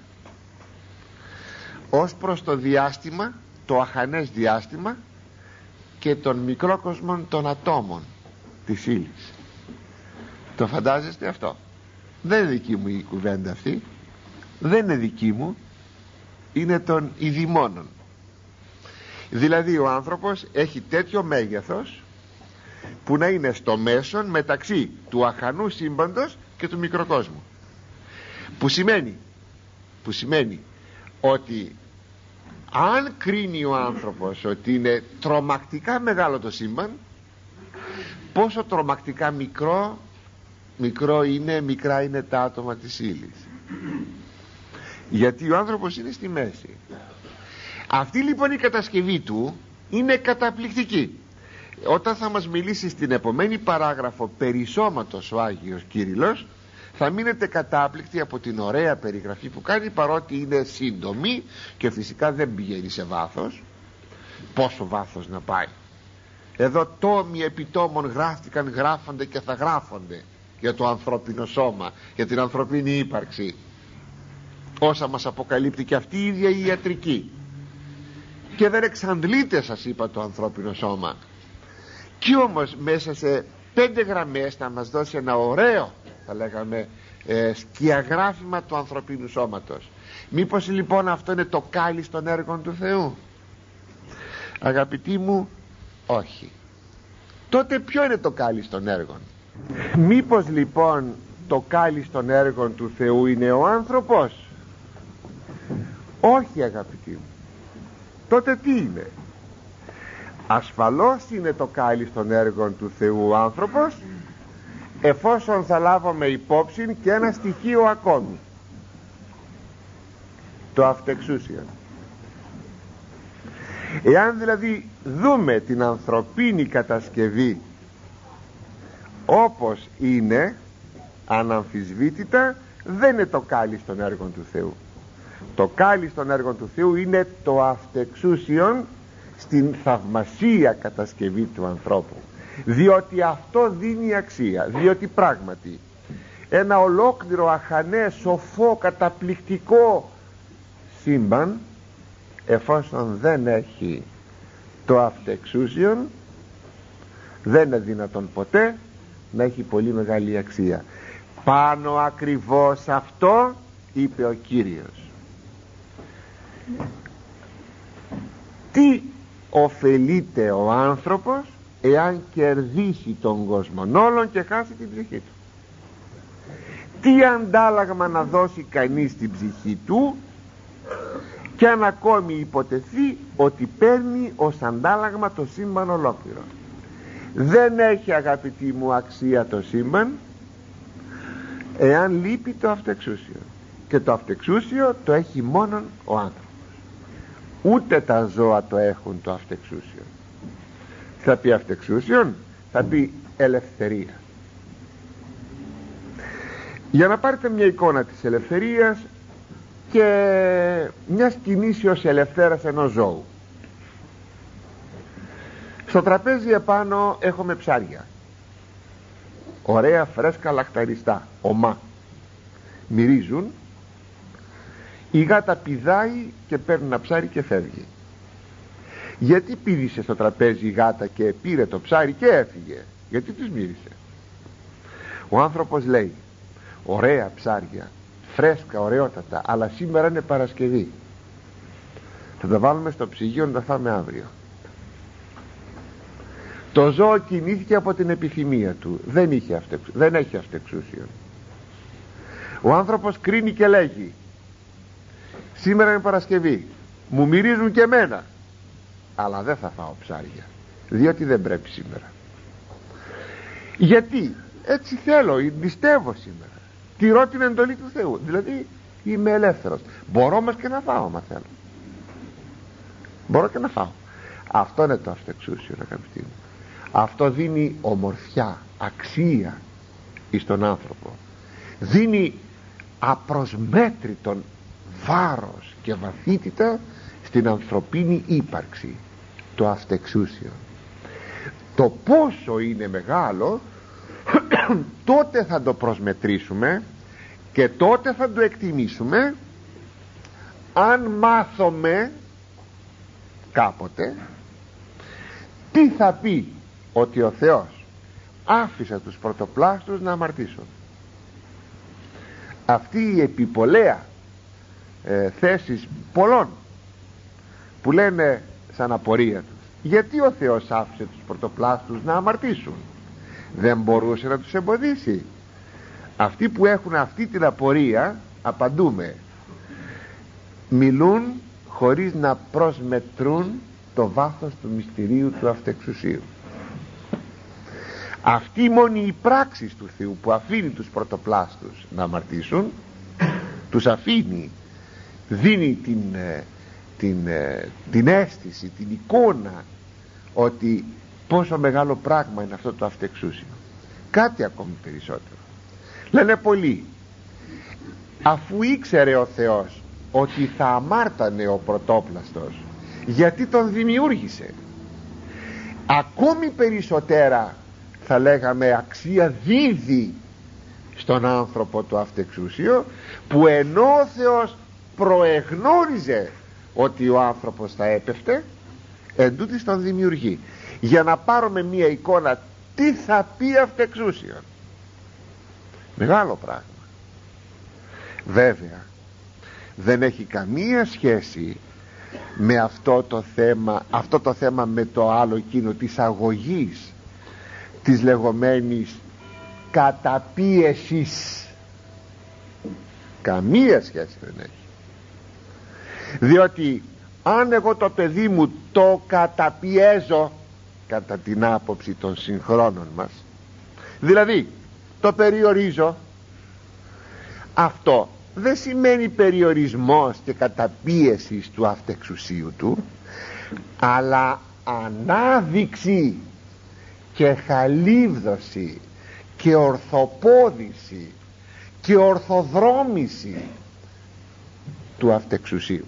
ως προς το διάστημα, το αχανές διάστημα και των μικρόκοσμων των ατόμων της ύλης. Το φαντάζεστε αυτό? Δεν είναι δική μου η κουβέντα αυτή, δεν είναι δική μου, είναι των ειδημόνων. Δηλαδή ο άνθρωπος έχει τέτοιο μέγεθος που να είναι στο μέσον μεταξύ του αχανού σύμπαντος και του μικροκόσμου, που σημαίνει που σημαίνει ότι αν κρίνει ο άνθρωπος ότι είναι τρομακτικά μεγάλο το σύμπαν, πόσο τρομακτικά μικρό μικρό είναι, μικρά είναι τα άτομα της ύλης, γιατί ο άνθρωπος είναι στη μέση. Αυτή λοιπόν η κατασκευή του είναι καταπληκτική. Όταν θα μας μιλήσει στην επομένη παράγραφο περί σώματος ο Άγιος Κύριλλος, Θα μείνετε κατάπληκτοι από την ωραία περιγραφή που κάνει, παρότι είναι σύντομη και φυσικά δεν πηγαίνει σε βάθος. Πόσο βάθος να πάει? Εδώ τόμοι επιτόμων γράφτηκαν, γράφονται και θα γράφονται για το ανθρώπινο σώμα, για την ανθρωπίνη ύπαρξη, όσα μας αποκαλύπτει και αυτή η ίδια η ιατρική. Και δεν εξαντλείται, σας είπα, το ανθρώπινο σώμα. Κι όμως μέσα σε πέντε γραμμές θα μας δώσει ένα ωραίο, θα λέγαμε, ε, σκιαγράφημα του ανθρωπίνου σώματος. Μήπως λοιπόν αυτό είναι το κάλλις των έργων του Θεού? Αγαπητοί μου, όχι. Τότε ποιο είναι το κάλλις των έργων? Μήπως λοιπόν το κάλλις των έργων του Θεού είναι ο άνθρωπος? Όχι, αγαπητοί μου. Τότε τι είναι? Ασφαλώς είναι το κάλλις των έργων του Θεού ο άνθρωπος, εφόσον θα λάβουμε υπόψη και ένα στοιχείο ακόμη, το αυτεξούσιον. Εάν δηλαδή δούμε την ανθρωπίνη κατασκευή όπως είναι, αναμφισβήτητα δεν είναι το κάλλις των έργων του Θεού. Το κάλλις των έργων του Θεού είναι το αυτεξούσιον στην θαυμασία κατασκευή του ανθρώπου, διότι αυτό δίνει αξία, διότι πράγματι ένα ολόκληρο αχανέ, σοφό, καταπληκτικό σύμπαν, εφόσον δεν έχει το αυτεξούσιον, δεν είναι δυνατόν ποτέ να έχει πολύ μεγάλη αξία. Πάνω ακριβώς αυτό είπε ο Κύριος. Τι ωφελείται ο άνθρωπος εάν κερδίσει τον κόσμο όλων και χάσει την ψυχή του? Τι αντάλλαγμα να δώσει κανείς στην ψυχή του, και αν ακόμη υποτεθεί ότι παίρνει ως αντάλλαγμα το σύμπαν ολόκληρο? Δεν έχει, αγαπητοί μου, αξία το σύμπαν εάν λείπει το αυτεξούσιο, και το αυτεξούσιο το έχει μόνον ο άνθρωπος. Ούτε τα ζώα το έχουν το αυτεξούσιο. Θα πει αυτεξούσιον, θα πει ελευθερία. Για να πάρετε μια εικόνα της ελευθερίας και μια κινήσεως ελευθέρας ενός ζώου. Στο τραπέζι επάνω έχουμε ψάρια, ωραία φρέσκα λαχταριστά, ομά, μυρίζουν. Η γάτα πηδάει και παίρνει ένα ψάρι και φεύγει. Γιατί πήδησε στο τραπέζι η γάτα και πήρε το ψάρι και έφυγε? Γιατί τους μύρισε. Ο άνθρωπος λέει, ωραία ψάρια, φρέσκα, ωραιότατα, αλλά σήμερα είναι Παρασκευή, θα τα βάλουμε στο ψυγείο να τα φάμε αύριο. Το ζώο κινήθηκε από την επιθυμία του, δεν, είχε αυτεξ, δεν έχει αυτεξούσιο. Ο άνθρωπος κρίνει και λέγει, σήμερα είναι Παρασκευή, μου μυρίζουν και εμένα, αλλά δεν θα φάω ψάρια, διότι δεν πρέπει σήμερα. Γιατί? Έτσι θέλω, πιστεύω σήμερα, τηρώ την εντολή του Θεού, δηλαδή είμαι ελεύθερος, μπορώ όμως και να φάω άμα θέλω, μπορώ και να φάω. Αυτό είναι το αυτεξούσιο, αγαπητοί μου. Αυτό δίνει ομορφιά, αξία εις τον άνθρωπο, δίνει απροσμέτρητον βάρος και βαθύτητα στην ανθρωπίνη ύπαρξη, το αυτεξούσιο. Το πόσο είναι μεγάλο τότε θα το προσμετρήσουμε και τότε θα το εκτιμήσουμε αν μάθουμε κάποτε τι θα πει ότι ο Θεός άφησε τους πρωτοπλάστους να αμαρτήσουν. Αυτή η επιπολαία ε, θέσεις πολλών που λένε σαν απορία τους, γιατί ο Θεός άφησε τους πρωτοπλάστους να αμαρτήσουν? Δεν μπορούσε να τους εμποδίσει? Αυτοί που έχουν αυτή την απορία, απαντούμε, μιλούν χωρίς να προσμετρούν το βάθος του μυστηρίου του αυτεξουσίου. Αυτή μόνη η πράξη του Θεού που αφήνει τους πρωτοπλάστους να αμαρτήσουν, τους αφήνει, δίνει την, την, την αίσθηση, την εικόνα ότι πόσο μεγάλο πράγμα είναι αυτό το αυτεξούσιο. Κάτι ακόμη περισσότερο. Λένε πολλοί, αφού ήξερε ο Θεός ότι θα αμάρτανε ο πρωτόπλαστος, γιατί τον δημιούργησε? Ακόμη περισσότερα θα λέγαμε αξία δίδει στον άνθρωπο το αυτεξούσιο, που ενώ ο Θεός προεγνώριζε ότι ο άνθρωπος θα έπεφτε, εντούτοις τον δημιουργεί. Για να πάρουμε μία εικόνα τι θα πει αυτεξούσιο. Μεγάλο πράγμα. Βέβαια δεν έχει καμία σχέση με αυτό το θέμα, αυτό το θέμα με το άλλο εκείνο της αγωγής, της λεγόμενης καταπίεσης. Καμία σχέση δεν έχει. Διότι αν εγώ το παιδί μου το καταπιέζω, κατά την άποψη των συγχρόνων μας, δηλαδή το περιορίζω, αυτό δεν σημαίνει περιορισμός και καταπίεσης του αυτεξουσίου του, αλλά ανάδειξη και χαλίβδωση και ορθοπόδηση και ορθοδρόμηση του αυτεξουσίου.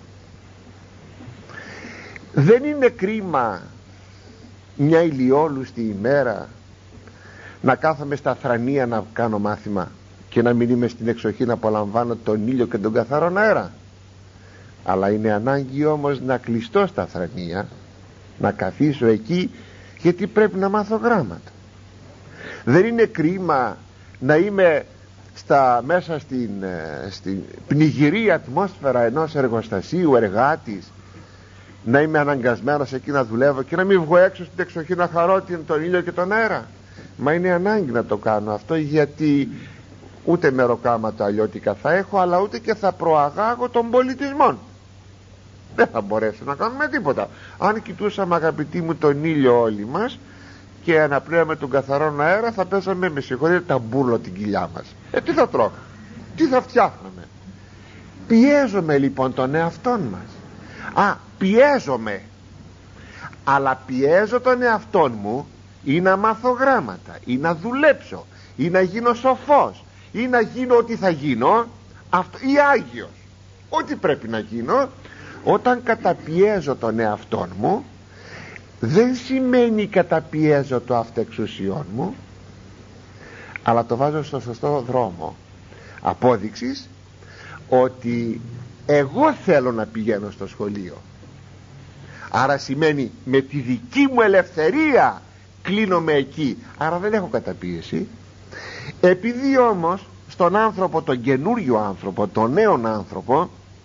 Δεν είναι κρίμα μια ηλιόλουστη ημέρα να κάθομαι στα θρανία να κάνω μάθημα και να μην είμαι στην εξοχή να απολαμβάνω τον ήλιο και τον καθαρό αέρα? Αλλά είναι ανάγκη όμως να κλειστώ στα θρανία, να καθίσω εκεί, γιατί πρέπει να μάθω γράμματα. Δεν είναι κρίμα να είμαι στα, μέσα στην, στην πνιγυρή ατμόσφαιρα ενός εργοστασίου εργάτης, να είμαι αναγκασμένος εκεί να δουλεύω και να μην βγω έξω στην εξοχή να χαρώ τον ήλιο και τον αέρα? Μα είναι ανάγκη να το κάνω αυτό, γιατί ούτε μεροκάματα αλλιώτικα θα έχω, αλλά ούτε και θα προαγάγω τον πολιτισμό. Δεν θα μπορέσω να κάνουμε τίποτα. Αν κοιτούσαμε, αγαπητοί μου, τον ήλιο όλοι μας και αναπνέαμε τον καθαρό αέρα, θα πέσαμε, με συγχωρείτε, τα μπουρλο την κοιλιά μας. Ε, τι θα τρώγαμε, τι θα φτιάχναμε? Πιέζομαι λοιπόν τον εαυτόν μας. Α, πιέζομαι, αλλά πιέζω τον εαυτόν μου ή να μάθω γράμματα, ή να δουλέψω, ή να γίνω σοφός, ή να γίνω ό,τι θα γίνω, αυτό, ή Άγιος, ό,τι πρέπει να γίνω. Όταν καταπιέζω τον εαυτόν μου, δεν σημαίνει καταπιέζω το αυτεξουσιόν μου, αλλά το βάζω στο σωστό δρόμο απόδειξης ότι εγώ θέλω να πηγαίνω στο σχολείο. Άρα σημαίνει με τη δική μου ελευθερία κλείνομαι εκεί, άρα δεν έχω καταπίεση. Επειδή όμως στον άνθρωπο, τον καινούριο άνθρωπο, τον νέον άνθρωπο,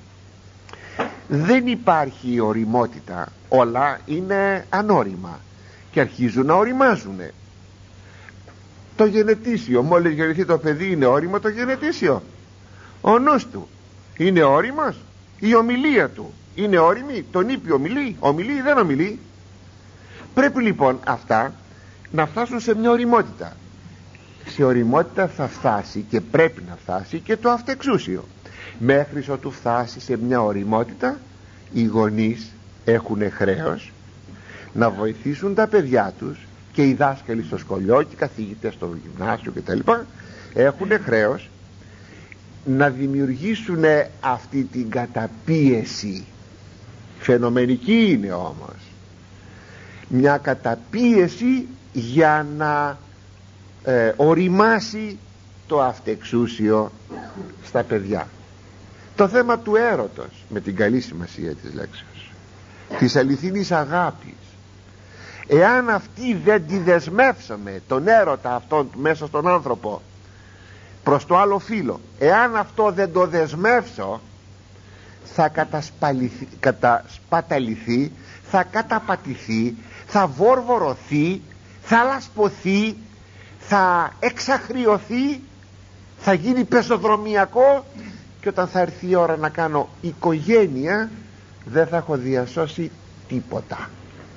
δεν υπάρχει οριμότητα, όλα είναι ανώριμα και αρχίζουν να οριμάζουν. Το γενετήσιο, μόλις γεννηθεί το παιδί, είναι όριμο το γενετήσιο? Ο νους του είναι όριμος? Η ομιλία του είναι όριμη? Τον ήπιο ομιλεί, ομιλεί ή δεν ομιλεί? Πρέπει λοιπόν αυτά να φτάσουν σε μια οριμότητα. Σε οριμότητα θα φτάσει και πρέπει να φτάσει και το αυτεξούσιο. Μέχρι ότου φτάσει σε μια οριμότητα, οι γονείς έχουν χρέος να βοηθήσουν τα παιδιά τους, και οι δάσκαλοι στο σχολείο και οι καθηγητές στο γυμνάσιο κτλ. Έχουν χρέος να δημιουργήσουν αυτή την καταπίεση. Φαινομενική είναι όμως μια καταπίεση για να ε, οριμάσει το αυτεξούσιο στα παιδιά. Το θέμα του έρωτος, με την καλή σημασία της λέξεως, της αληθινής αγάπης, εάν αυτή δεν τη δεσμεύσαμε, τον έρωτα αυτόν μέσα στον άνθρωπο προς το άλλο φύλο, εάν αυτό δεν το δεσμεύσω, θα κατασπαταληθεί, θα καταπατηθεί, θα βόρβορωθεί, θα λασποθεί, θα εξαχριωθεί, θα γίνει πεζοδρομιακό, και όταν θα έρθει η ώρα να κάνω οικογένεια, δεν θα έχω διασώσει τίποτα.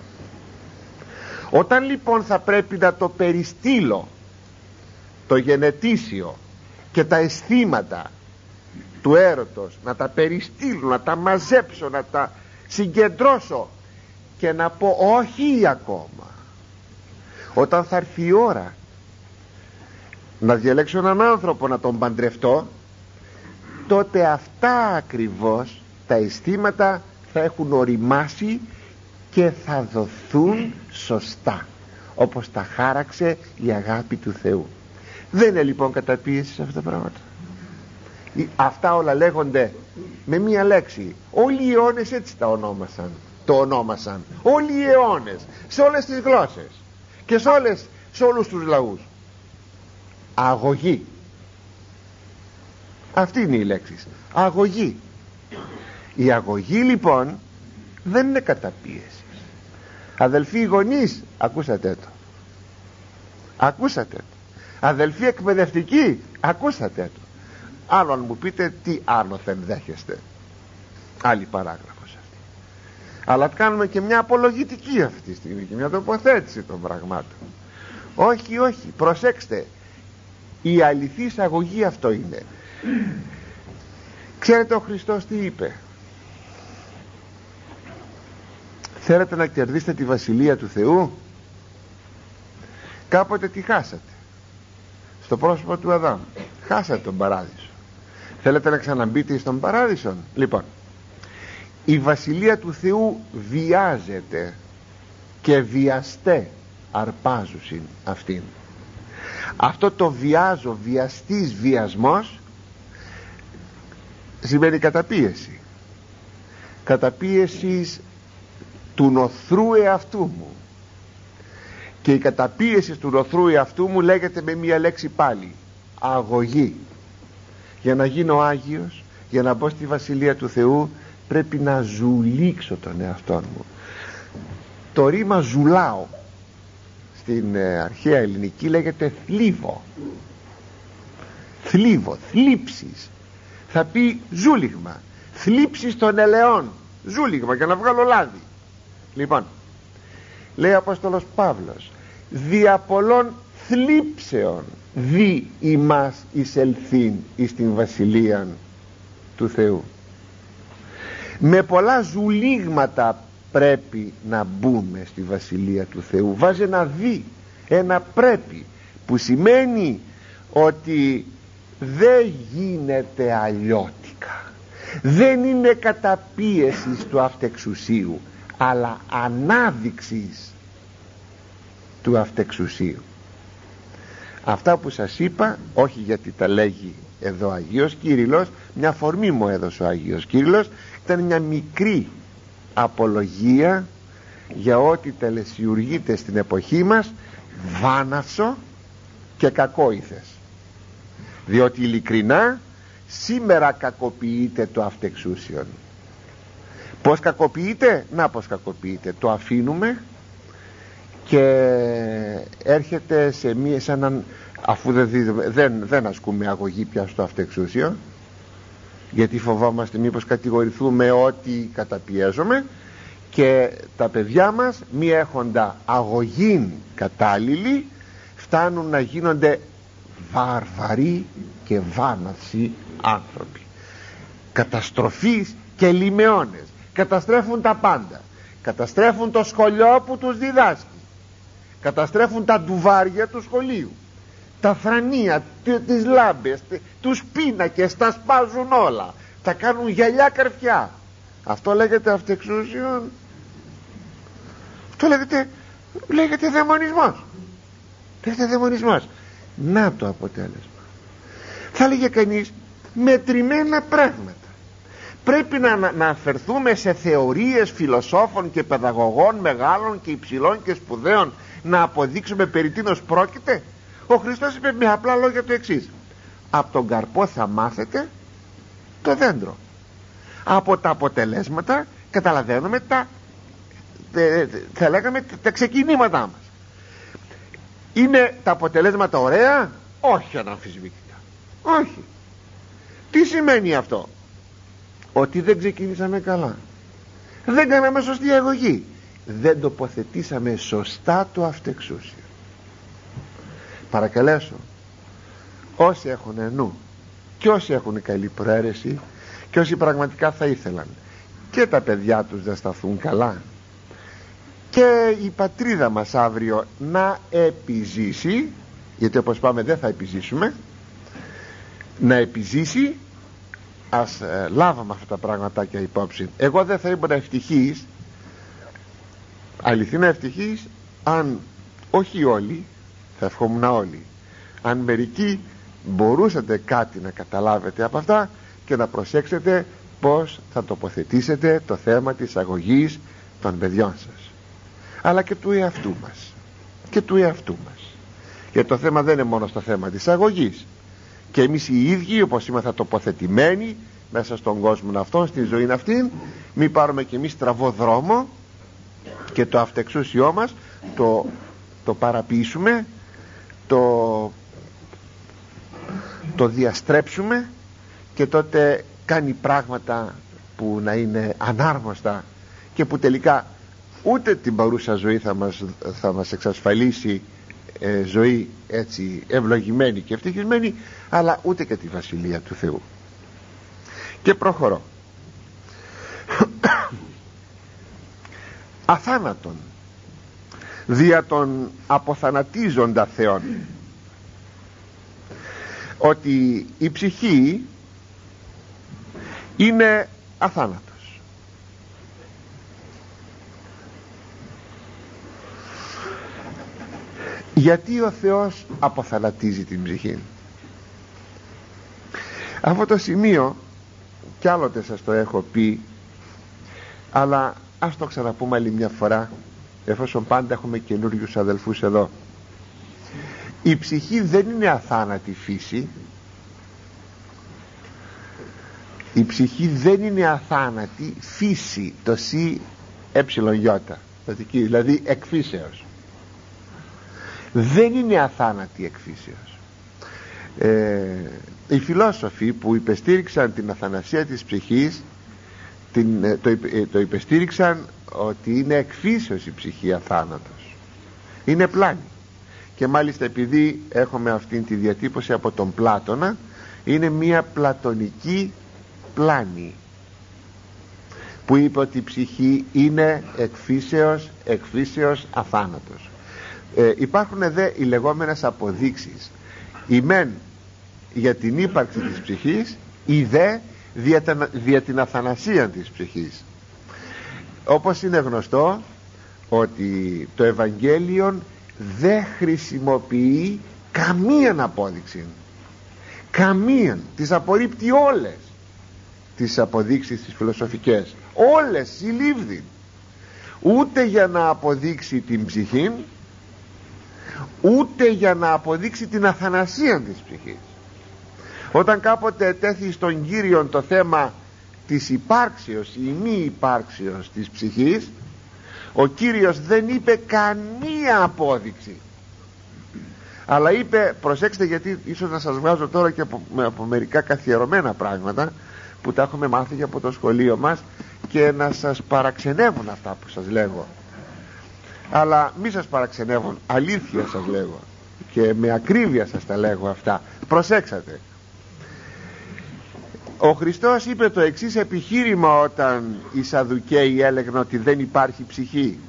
Όταν λοιπόν θα πρέπει να το περιστύλω, το γενετήσιο και τα αισθήματα του έρωτος, να τα περιστύλω, να τα μαζέψω, να τα συγκεντρώσω και να πω όχι ακόμα, όταν θα έρθει η ώρα να διαλέξω έναν άνθρωπο να τον παντρευτώ, τότε αυτά ακριβώς τα αισθήματα θα έχουν οριμάσει και θα δοθούν σωστά, όπως τα χάραξε η αγάπη του Θεού. Δεν είναι λοιπόν καταπίεση σε αυτά τα πράγματα? Αυτά όλα λέγονται με μία λέξη. Όλοι οι αιώνες έτσι τα ονόμασαν, το ονόμασαν όλοι οι αιώνες, σε όλες τις γλώσσες και σε, όλες, σε όλους τους λαούς. Αγωγή. Αυτή είναι η λέξη, αγωγή. Η αγωγή λοιπόν δεν είναι καταπίεση. Αδελφοί γονείς, ακούσατε το, ακούσατε το. Αδελφοί εκπαιδευτικοί, ακούσατε το. Άλλο αν μου πείτε τι άνωθεν δέχεστε, άλλη παράγραφος αυτή. Αλλά κάνουμε και μια απολογητική αυτή τη στιγμή και μια τοποθέτηση των πραγμάτων. Όχι, όχι, προσέξτε, η αληθής αγωγή αυτό είναι. Ξέρετε ο Χριστός τι είπε? Θέλετε να κερδίσετε τη Βασιλεία του Θεού? Κάποτε τη χάσατε στο πρόσωπο του Αδάμ, χάσατε τον παράδεισο. Θέλετε να ξαναμπείτε στον παράδεισο? Λοιπόν, η Βασιλεία του Θεού βιάζεται και βιαστέ αρπάζουσιν αυτήν. Αυτό το βιάζω, βιαστής βιασμός, σημαίνει καταπίεση. Καταπίεση του νοθρού εαυτού μου. Και η καταπίεση του νοθρού εαυτού μου λέγεται με μία λέξη πάλι, αγωγή. Για να γίνω Άγιος, για να μπω στη Βασιλεία του Θεού, πρέπει να ζουλήξω τον εαυτό μου. Το ρήμα ζουλάω στην ε, αρχαία ελληνική λέγεται θλίβω. Θλίβω, θλίψεις. Θα πει ζούλιγμα, θλίψεις των ελαιών, ζούλιγμα για να βγάλω λάδι. Λοιπόν, λέει ο Απόστολος Παύλος, δια πολλών θλίψεων δι ημάς εισελθήν εις την Βασιλεία του Θεού. Με πολλά ζουλίγματα πρέπει να μπούμε στη Βασιλεία του Θεού. Βάζει ένα δι, ένα πρέπει, που σημαίνει ότι δεν γίνεται αλλιώτικα, δεν είναι καταπίεσης του αυτεξουσίου, αλλά ανάδειξης του αυτεξουσίου. Αυτά που σας είπα, όχι γιατί τα λέγει εδώ ο Αγίος Κύριλλος, μια αφορμή μου έδωσε ο Αγίος Κύριλλος, ήταν μια μικρή απολογία για ό,τι τελεσιουργείται στην εποχή μας βάναυσο και κακόηθες, διότι ειλικρινά σήμερα κακοποιείται το αυτεξούσιον. Πως κακοποιείται? Να πως κακοποιείται, το αφήνουμε και έρχεται σε μία, σε έναν, αφού δεν, δεν, δεν ασκούμε αγωγή πια στο αυτεξούσιο, γιατί φοβόμαστε μήπως κατηγορηθούμε ότι καταπιέζουμε, και τα παιδιά μας μη έχοντα αγωγήν κατάλληλη φτάνουν να γίνονται βάρβαροι και βάναυσοι άνθρωποι, καταστροφείς και λιμεώνες. Καταστρέφουν τα πάντα, καταστρέφουν το σχολείο που τους διδάσκει, καταστρέφουν τα ντουβάρια του σχολείου, τα θρανία, τις λάμπες, τους πίνακες, τα σπάζουν όλα, τα κάνουν γυαλιά καρφιά. Αυτό λέγεται αυτεξούσιον? Αυτό λέγεται, λέγεται δαιμονισμός. Λέγεται δαιμονισμός. Να το αποτέλεσμα. Θα λέγε κανείς μετρημένα πράγματα. Πρέπει να, να, να αφαιρθούμε σε θεωρίες φιλοσόφων και παιδαγωγών μεγάλων και υψηλών και σπουδαίων να αποδείξουμε περί τίνος πρόκειται? Ο Χριστός είπε με απλά λόγια το εξής: από τον καρπό θα μάθετε το δέντρο. Από τα αποτελέσματα καταλαβαίνουμε τα, θα λέγαμε, τα ξεκινήματά μας. Είναι τα αποτελέσματα ωραία? Όχι αναμφισβήτητα, όχι. Τι σημαίνει αυτό? Ότι δεν ξεκινήσαμε καλά, δεν κάναμε σωστή αγωγή, δεν τοποθετήσαμε σωστά το αυτεξούσιο. Παρακαλέσω όσοι έχουν νου και όσοι έχουν καλή προαίρεση και όσοι πραγματικά θα ήθελαν και τα παιδιά τους να σταθούν καλά και η πατρίδα μας αύριο να επιζήσει, γιατί όπως πάμε δεν θα επιζήσουμε, να επιζήσει. Ας ε, λάβαμε αυτά τα πραγματάκια υπόψη. Εγώ δεν θα ήμουν ευτυχής, αληθινά ευτυχής, αν όχι όλοι, θα ευχόμουν όλοι, αν μερικοί μπορούσατε κάτι να καταλάβετε από αυτά και να προσέξετε πως θα τοποθετήσετε το θέμα της αγωγής των παιδιών σας, αλλά και του εαυτού μας, και του εαυτού μας, γιατί το θέμα δεν είναι μόνο στο θέμα της αγωγής. Και εμείς οι ίδιοι, όπως είμαστε τοποθετημένοι μέσα στον κόσμο αυτόν, στη ζωή αυτήν, μην πάρουμε και εμείς στραβό δρόμο και το αυτεξούσιό μας το, το παραποιήσουμε, το, το διαστρέψουμε, και τότε κάνει πράγματα που να είναι ανάρμοστα και που τελικά ούτε την παρούσα ζωή θα μας, θα μας εξασφαλίσει ε, ζωή έτσι ευλογημένη και ευτυχισμένη, αλλά ούτε και τη Βασιλεία του Θεού. Και προχωρώ. Αθάνατον δια των αποθανατίζοντα Θεών, ότι η ψυχή είναι αθάνατος. Γιατί ο Θεός αποθανατίζει την ψυχή? Αυτό το σημείο κι άλλοτε σας το έχω πει, αλλά ας το ξαναπούμε άλλη μια φορά, εφόσον πάντα έχουμε καινούριους αδελφούς εδώ. Η ψυχή δεν είναι αθάνατη φύση. Η ψυχή δεν είναι αθάνατη φύση, το σι εψιλον-γιώτα, δηλαδή εκφύσεως. Δεν είναι αθάνατη εκφύσεως. ε, οι φιλόσοφοι που υπεστήριξαν την αθανασία της ψυχής, την, το, το υπεστήριξαν ότι είναι εκφύσεως η ψυχή αθάνατος, είναι πλάνη. Και μάλιστα επειδή έχουμε αυτήν τη διατύπωση από τον Πλάτωνα, είναι μια πλατωνική πλάνη που είπε ότι η ψυχή είναι εκφύσεως, εκφύσεως αθάνατος. ε, υπάρχουν δε οι λεγόμενες αποδείξεις, η μεν για την ύπαρξη της ψυχής, η δε δια, δια την αθανασία της ψυχής. Όπως είναι γνωστό ότι το Ευαγγέλιο δεν χρησιμοποιεί καμίαν απόδειξη, καμίαν, τις απορρίπτει όλες τις αποδείξεις τις φιλοσοφικές, όλες συλλήβδη, ούτε για να αποδείξει την ψυχή, ούτε για να αποδείξει την αθανασία της ψυχής. Όταν κάποτε τέθη στον Κύριον το θέμα της υπάρξεως ή μη υπάρξεως της ψυχής, ο Κύριος δεν είπε καμία απόδειξη, αλλά είπε, προσέξτε, γιατί ίσως να σας βγάζω τώρα και από, από μερικά καθιερωμένα πράγματα που τα έχουμε μάθει και από το σχολείο μας και να σας παραξενεύουν αυτά που σας λέγω, αλλά μη σας παραξενεύουν, αλήθεια σας λέγω και με ακρίβεια σας τα λέγω αυτά. Προσέξατε, ο Χριστός είπε το εξής επιχείρημα όταν οι Σαδουκαίοι έλεγαν ότι δεν υπάρχει ψυχή.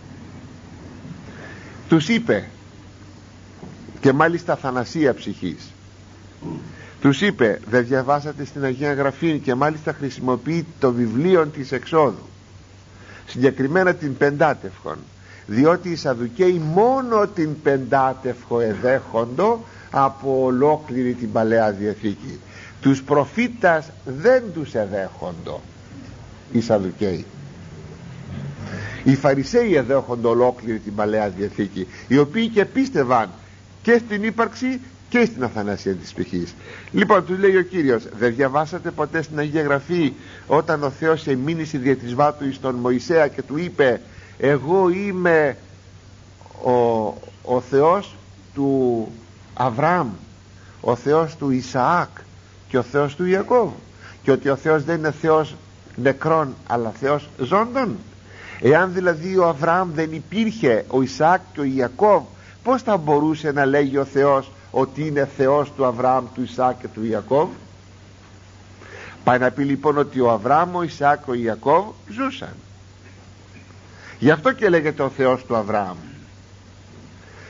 Τους είπε, και μάλιστα αθανασία ψυχής, τους είπε, δεν διαβάσατε στην Αγία Γραφή, και μάλιστα χρησιμοποιεί το βιβλίο της Εξόδου, συγκεκριμένα την Πεντάτευχον, διότι οι Σαδουκαίοι μόνο την Πεντάτευχο εδέχοντο από ολόκληρη την Παλαιά Διαθήκη. Τους προφήτας δεν τους εδέχοντο οι Σαδουκαίοι. Οι Φαρισαίοι εδέχοντο ολόκληρη την Παλαιά Διαθήκη, οι οποίοι και πίστευαν και στην ύπαρξη και στην αθανασία της ψυχής. Λοιπόν, τους λέει ο Κύριος, δεν διαβάσατε ποτέ στην Αγία Γραφή όταν ο Θεός εμήνυσε δια της βάτου εις τον Μωυσέα και του είπε, εγώ είμαι ο, ο Θεός του Αβραάμ, ο Θεός του Ισαάκ και ο Θεός του Ιακώβ, και ότι ο Θεός δεν είναι Θεός νεκρών αλλά Θεός ζώντων? Εάν δηλαδή ο Αβραάμ δεν υπήρχε, ο Ισαάκ και ο Ιακώβ, πώς θα μπορούσε να λέγει ο Θεός ότι είναι Θεός του Αβραάμ, του Ισαάκ και του Ιακώβ? Πάει να πει λοιπόν ότι ο Αβραάμ, ο Ισαάκ και ο Ιακώβ ζούσαν. Γι' αυτό και λέγεται ο Θεός του Αβραάμ.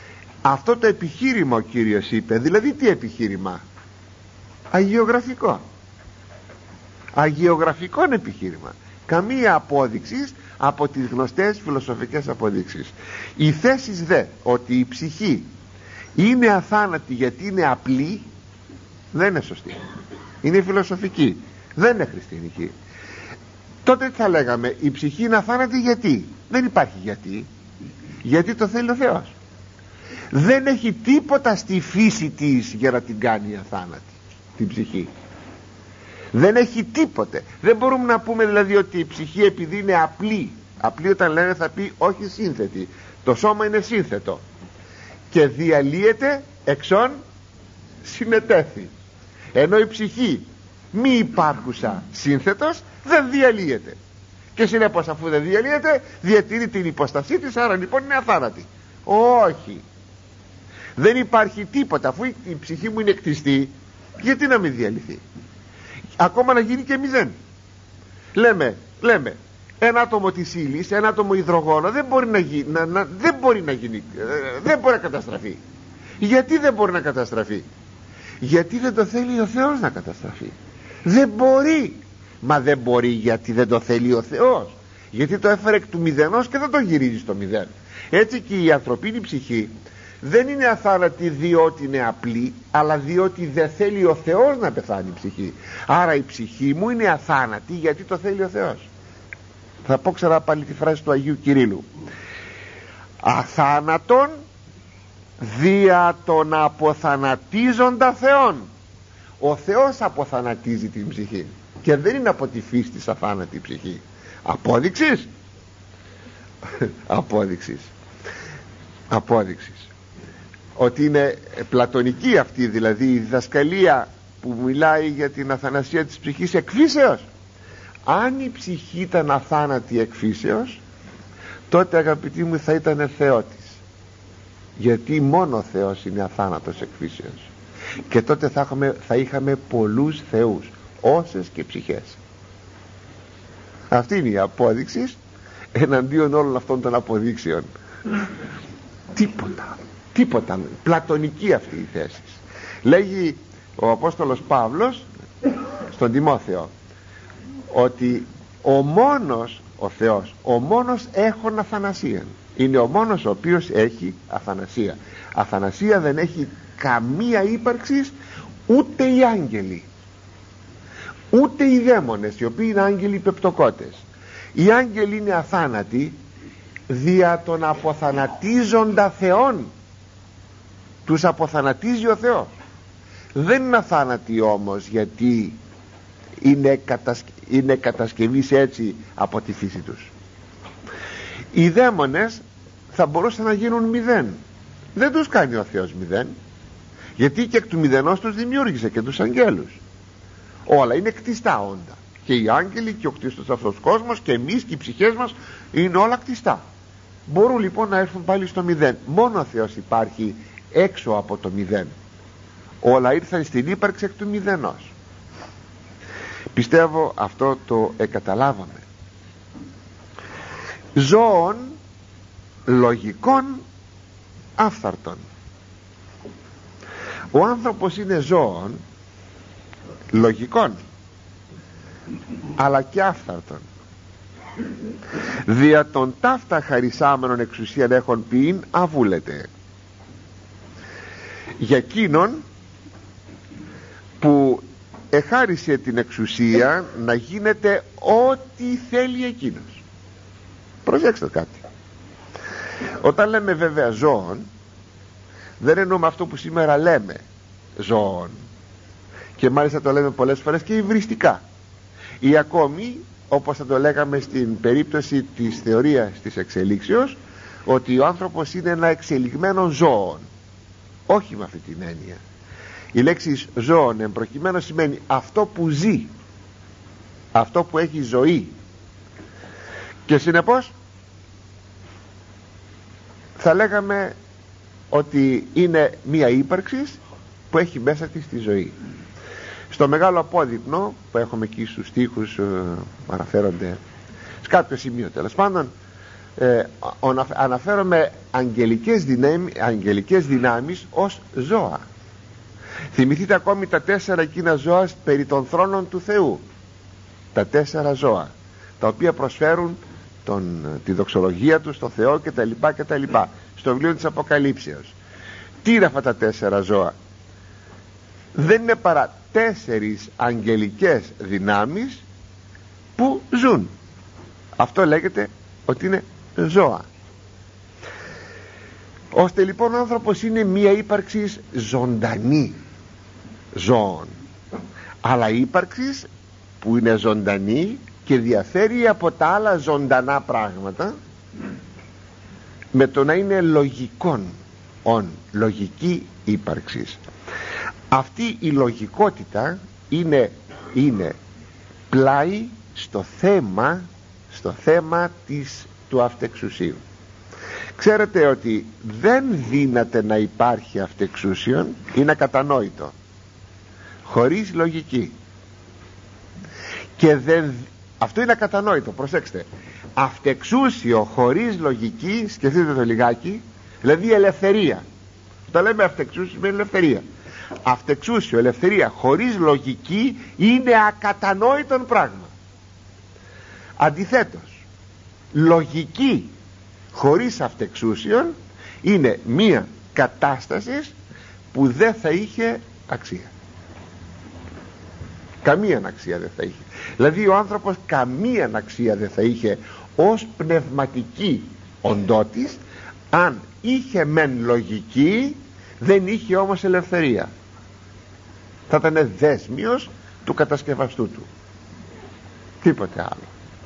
Αυτό το επιχείρημα ο Κύριος είπε, δηλαδή τι επιχείρημα? Αγιογραφικό. Αγιογραφικό επιχείρημα. Καμία απόδειξη από τις γνωστές φιλοσοφικές αποδείξεις. Οι θέσεις δε ότι η ψυχή είναι αθάνατη γιατί είναι απλή δεν είναι σωστή, είναι φιλοσοφική, δεν είναι χριστιανική. Τότε τι θα λέγαμε? Η ψυχή είναι αθάνατη γιατί? Δεν υπάρχει γιατί. Γιατί το θέλει ο Θεός. Δεν έχει τίποτα στη φύση της για να την κάνει αθάνατη την ψυχή. Δεν έχει τίποτε. Δεν μπορούμε να πούμε δηλαδή ότι η ψυχή επειδή είναι απλή, απλή όταν λένε θα πει όχι σύνθετη, το σώμα είναι σύνθετο και διαλύεται εξών συνετέθη, ενώ η ψυχή μη υπάρχουσα σύνθετος δεν διαλύεται και συνέπως αφού δεν διαλύεται διατηρεί την υποστασή της, άρα λοιπόν είναι αθάνατη. Όχι, δεν υπάρχει τίποτα. Αφού η ψυχή μου είναι κτιστή, γιατί να μην διαλυθεί? Ακόμα να γίνει και μηδέν. Λέμε, λέμε ένα άτομο της ύλης, ένα άτομο υδρογόνο δεν μπορεί να γίνει, να, να, δεν μπορεί να γίνει, δεν μπορεί να καταστραφεί. Γιατί δεν μπορεί να καταστραφεί? Γιατί δεν το θέλει ο Θεός να καταστραφεί. Δεν μπορεί. Μα δεν μπορεί γιατί δεν το θέλει ο Θεός, γιατί το έφερε εκ του μηδενός και δεν το γυρίζει στο μηδέν. Έτσι και η ανθρωπίνη ψυχή δεν είναι αθάνατη διότι είναι απλή, αλλά διότι δεν θέλει ο Θεός να πεθάνει η ψυχή. Άρα η ψυχή μου είναι αθάνατη γιατί το θέλει ο Θεός. Θα πω ξανά πάλι τη φράση του Αγίου Κυρίλλου: αθάνατον δια των αποθανατίζοντα Θεών. Ο Θεός αποθανατίζει την ψυχή και δεν είναι από τη φύση της αθάνατη ψυχή. Απόδειξης απόδειξης απόδειξης ότι είναι πλατωνική αυτή δηλαδή η διδασκαλία που μιλάει για την αθανασία της ψυχής εκφύσεως. Αν η ψυχή ήταν αθάνατη εκφύσεως, τότε αγαπητοί μου θα ήταν θεότης, γιατί μόνο ο Θεός είναι αθάνατος εκφύσεως, και τότε θα είχαμε, θα είχαμε πολλούς θεούς, όσες και ψυχές. Αυτή είναι η απόδειξη εναντίον όλων αυτών των αποδείξεων. Τίποτα, τίποτα, πλατωνική αυτή η θέση. Λέγει ο Απόστολος Παύλος στον Τιμόθεο ότι ο μόνος, ο Θεός, ο μόνος έχων αθανασία, είναι ο μόνος ο οποίος έχει αθανασία. Αθανασία δεν έχει καμία ύπαρξη ούτε οι άγγελοι, ούτε οι δαίμονες, οι οποίοι είναι άγγελοι πεπτοκότες. Οι άγγελοι είναι αθάνατοι δια των αποθανατίζοντα Θεών. Τους αποθανατίζει ο Θεός. Δεν είναι αθάνατοι όμως γιατί είναι, κατασκε... είναι κατασκευής έτσι από τη φύση τους. Οι δαίμονες θα μπορούσαν να γίνουν μηδέν. Δεν τους κάνει ο Θεός μηδέν, γιατί και εκ του μηδενός τους δημιούργησε και τους αγγέλους. Όλα είναι κτιστά όντα, και οι άγγελοι και ο κτίστος αυτός κόσμος και εμείς και οι ψυχές μας είναι όλα κτιστά. Μπορούν λοιπόν να έρθουν πάλι στο μηδέν. Μόνο ο Θεός υπάρχει έξω από το μηδέν. Όλα ήρθαν στην ύπαρξη εκ του μηδενός. Πιστεύω αυτό το εκαταλάβαμε. Ζώων λογικών άφθαρτων. Ο άνθρωπος είναι ζώων λογικών αλλά και άφθαρτων. Δια των ταύτα χαρισάμενων εξουσίαν έχων ποιήν αβούλεται. Για εκείνον που εχάρισε την εξουσία να γίνεται ό,τι θέλει εκείνος. Προσέξτε κάτι. Όταν λέμε βέβαια ζώων, δεν εννοούμε αυτό που σήμερα λέμε ζώων, και μάλιστα το λέμε πολλές φορές και υβριστικά, ή ακόμη όπως θα το λέγαμε στην περίπτωση της θεωρίας της εξελίξεως, ότι ο άνθρωπος είναι ένα εξελιγμένο ζώο. Όχι με αυτή την έννοια. Η λέξη ζώων εμπροκειμένου σημαίνει αυτό που ζει, αυτό που έχει ζωή, και συνεπώς θα λέγαμε ότι είναι μία ύπαρξη που έχει μέσα της τη ζωή. Στο μεγάλο απόδειπνο που έχουμε εκεί στους στίχους, ε, αναφέρονται σε κάποιο σημείο τέλος πάντων, ε, αναφέρομαι αγγελικές δυνάμεις, αγγελικές δυνάμεις ως ζώα. Θυμηθείτε ακόμη τα τέσσερα εκείνα ζώα περί των θρόνων του Θεού, τα τέσσερα ζώα τα οποία προσφέρουν τον, τη δοξολογία του στο Θεό και τα λοιπά και τα λοιπά, στο βιβλίο της Αποκαλύψεως. Τι είναι αυτά τα τέσσερα ζώα? Δεν είναι παρά τέσσερις αγγελικές δυνάμεις που ζουν. Αυτό λέγεται ότι είναι ζώα. Ώστε λοιπόν ο άνθρωπος είναι μία ύπαρξη ζωντανή ζώων, αλλά ύπαρξη που είναι ζωντανή και διαφέρει από τα άλλα ζωντανά πράγματα με το να είναι λογικών ον, λογική ύπαρξης. Αυτή η λογικότητα είναι, είναι πλάι στο θέμα στο θέμα της, του αυτεξουσίου. Ξέρετε ότι δεν δύναται να υπάρχει αυτεξούσιον, είναι ακατανόητο, χωρίς λογική. Και δεν, αυτό είναι ακατανόητο, προσέξτε. Αυτεξούσιο χωρίς λογική, σκεφτείτε το λιγάκι, δηλαδή ελευθερία. Τα λέμε αυτεξούσιο με ελευθερία. Αυτεξούσιο, ελευθερία χωρίς λογική είναι ακατανόητον πράγμα. Αντιθέτως, λογική χωρίς αυτεξούσιον είναι μία κατάσταση που δεν θα είχε αξία. Καμία αξία δεν θα είχε. Δηλαδή ο άνθρωπος καμία αξία δεν θα είχε ως πνευματική οντότης αν είχε μεν λογική, δεν είχε όμως ελευθερία. Θα ήταν δέσμιος του κατασκευαστού του, τίποτε άλλο.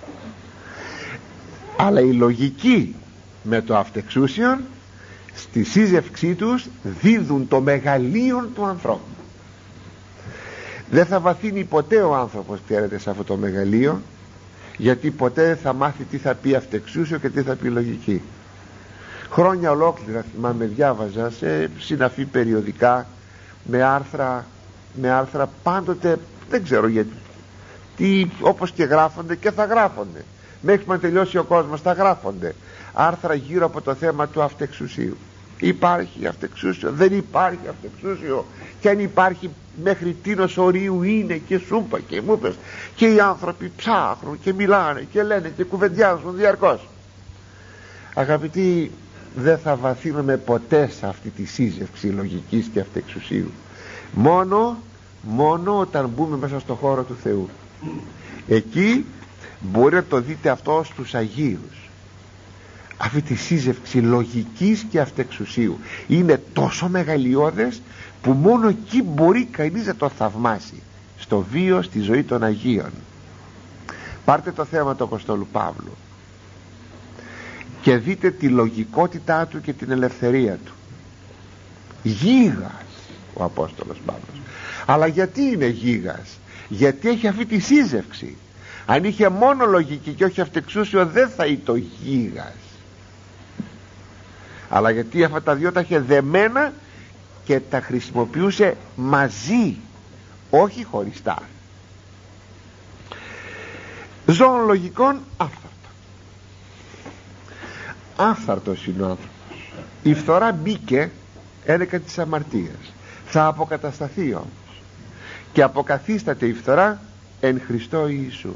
Αλλά η λογική με το αυτεξούσιον στη σύζευξή τους δίδουν το μεγαλείον του ανθρώπου. Δεν θα βαθύνει ποτέ ο άνθρωπος, ξέρετε, σε αυτό το μεγαλείο, γιατί ποτέ δεν θα μάθει τι θα πει αυτεξούσιο και τι θα πει λογική. Χρόνια ολόκληρα θυμάμαι διάβαζα σε συναφή περιοδικά με άρθρα, με άρθρα πάντοτε δεν ξέρω γιατί, τι, όπως και γράφονται και θα γράφονται μέχρι να τελειώσει ο κόσμος, θα γράφονται άρθρα γύρω από το θέμα του αυτεξουσίου. Υπάρχει αυτεξούσιο, δεν υπάρχει αυτεξούσιο, και αν υπάρχει μέχρι τίνος ορίου είναι, και σούπα και μούπες, και οι άνθρωποι ψάχνουν και μιλάνε και λένε και κουβεντιάζουν διαρκώς. Αγαπητοί, δεν θα βαθύνουμε ποτέ σε αυτή τη σύζευξη λογικής και αυτεξουσίου. Μόνο, μόνο όταν μπούμε μέσα στο χώρο του Θεού. Εκεί μπορεί να το δείτε αυτό στους Αγίους. Αυτή τη σύζευξη λογικής και αυτεξουσίου είναι τόσο μεγαλειώδες που μόνο εκεί μπορεί κανείς να το θαυμάσει, στο βίο, στη ζωή των Αγίων. Πάρτε το θέμα του Αποστόλου Παύλου και δείτε τη λογικότητά του και την ελευθερία του. Γίγας ο Απόστολος Παύλος. Αλλά γιατί είναι γίγας? Γιατί έχει αυτή τη σύζευξη. Αν είχε μόνο λογική και όχι αυτεξούσιο δεν θα ήταν γίγας. Αλλά γιατί αυτά τα δυο τα είχε δεμένα και τα χρησιμοποιούσε μαζί, όχι χωριστά. Ζώων λογικών άφθαρτο. Άφθαρτος είναι ο άνθρωπος. Η φθορά μπήκε ένεκα της αμαρτίας. Θα αποκατασταθεί όμως, και αποκαθίσταται η φθορά εν Χριστώ Ιησού.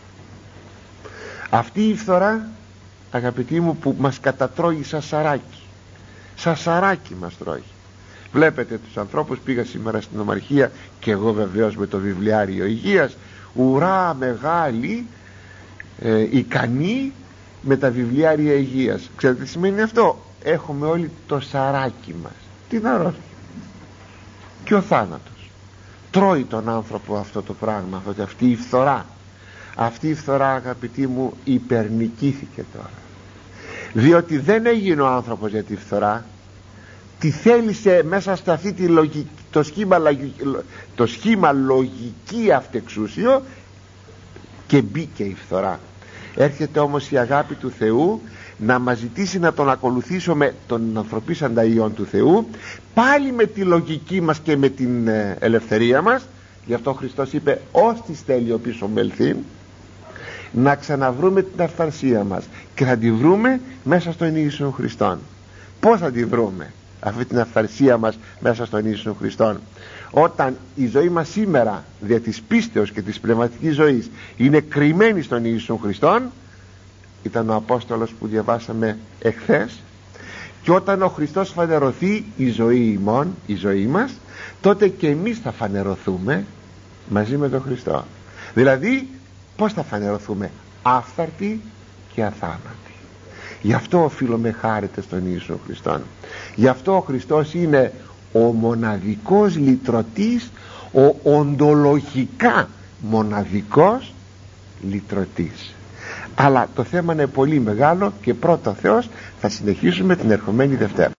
Αυτή η φθορά, αγαπητοί μου, που μας κατατρώει σαν σαράκι, σαν σαράκι μας τρώει. Βλέπετε τους ανθρώπους, πήγα σήμερα στην Ομαρχία και εγώ βεβαίως με το βιβλιάριο υγείας, ουρά μεγάλη, ε, ικανή με τα βιβλιάρια υγείας. Ξέρετε τι σημαίνει αυτό? Έχουμε όλοι το σαράκι μας, την αρρώστια και ο θάνατος. Τρώει τον άνθρωπο αυτό το πράγμα, αυτή η φθορά. Αυτή η φθορά, αγαπητοί μου, υπερνικήθηκε τώρα, διότι δεν έγινε ο άνθρωπος για τη φθορά. Τη θέλησε μέσα σε αυτή τη λογική, το σχήμα, το σχήμα λογική αυτεξούσιο, και μπήκε η φθορά. Έρχεται όμως η αγάπη του Θεού να μας ζητήσει να τον ακολουθήσουμε, τον ανθρωπίσαντα Υιόν του Θεού, πάλι με τη λογική μας και με την ελευθερία μας. Γι' αυτό ο Χριστός είπε ως της θέλει ο πίσω μελθήν, να ξαναβρούμε την αυθαρσία μας και θα τη βρούμε μέσα στον Ιησού Χριστόν. Πώς θα τη βρούμε αυτή την αυθαρσία μας μέσα στον Ιησού Χριστόν? Όταν η ζωή μας σήμερα δια της πίστεως και της πνευματικής ζωής είναι κρυμμένη στον Ιησού Χριστόν, ήταν ο Απόστολος που διαβάσαμε εχθές, και όταν ο Χριστός φανερωθεί η ζωή ημών, η ζωή μας, τότε και εμείς θα φανερωθούμε μαζί με τον Χριστό. Δηλαδή πως θα φανερωθούμε? Άφθαρτοι και αθάνατοι. Γι' αυτό οφείλουμε χάρητε στον Ιησού Χριστόν. Γι' αυτό ο Χριστός είναι ο μοναδικός λυτρωτής, ο οντολογικά μοναδικός λυτρωτής. Αλλά το θέμα είναι πολύ μεγάλο και πρώτο Θεός θα συνεχίσουμε την ερχομένη Δευτέρα.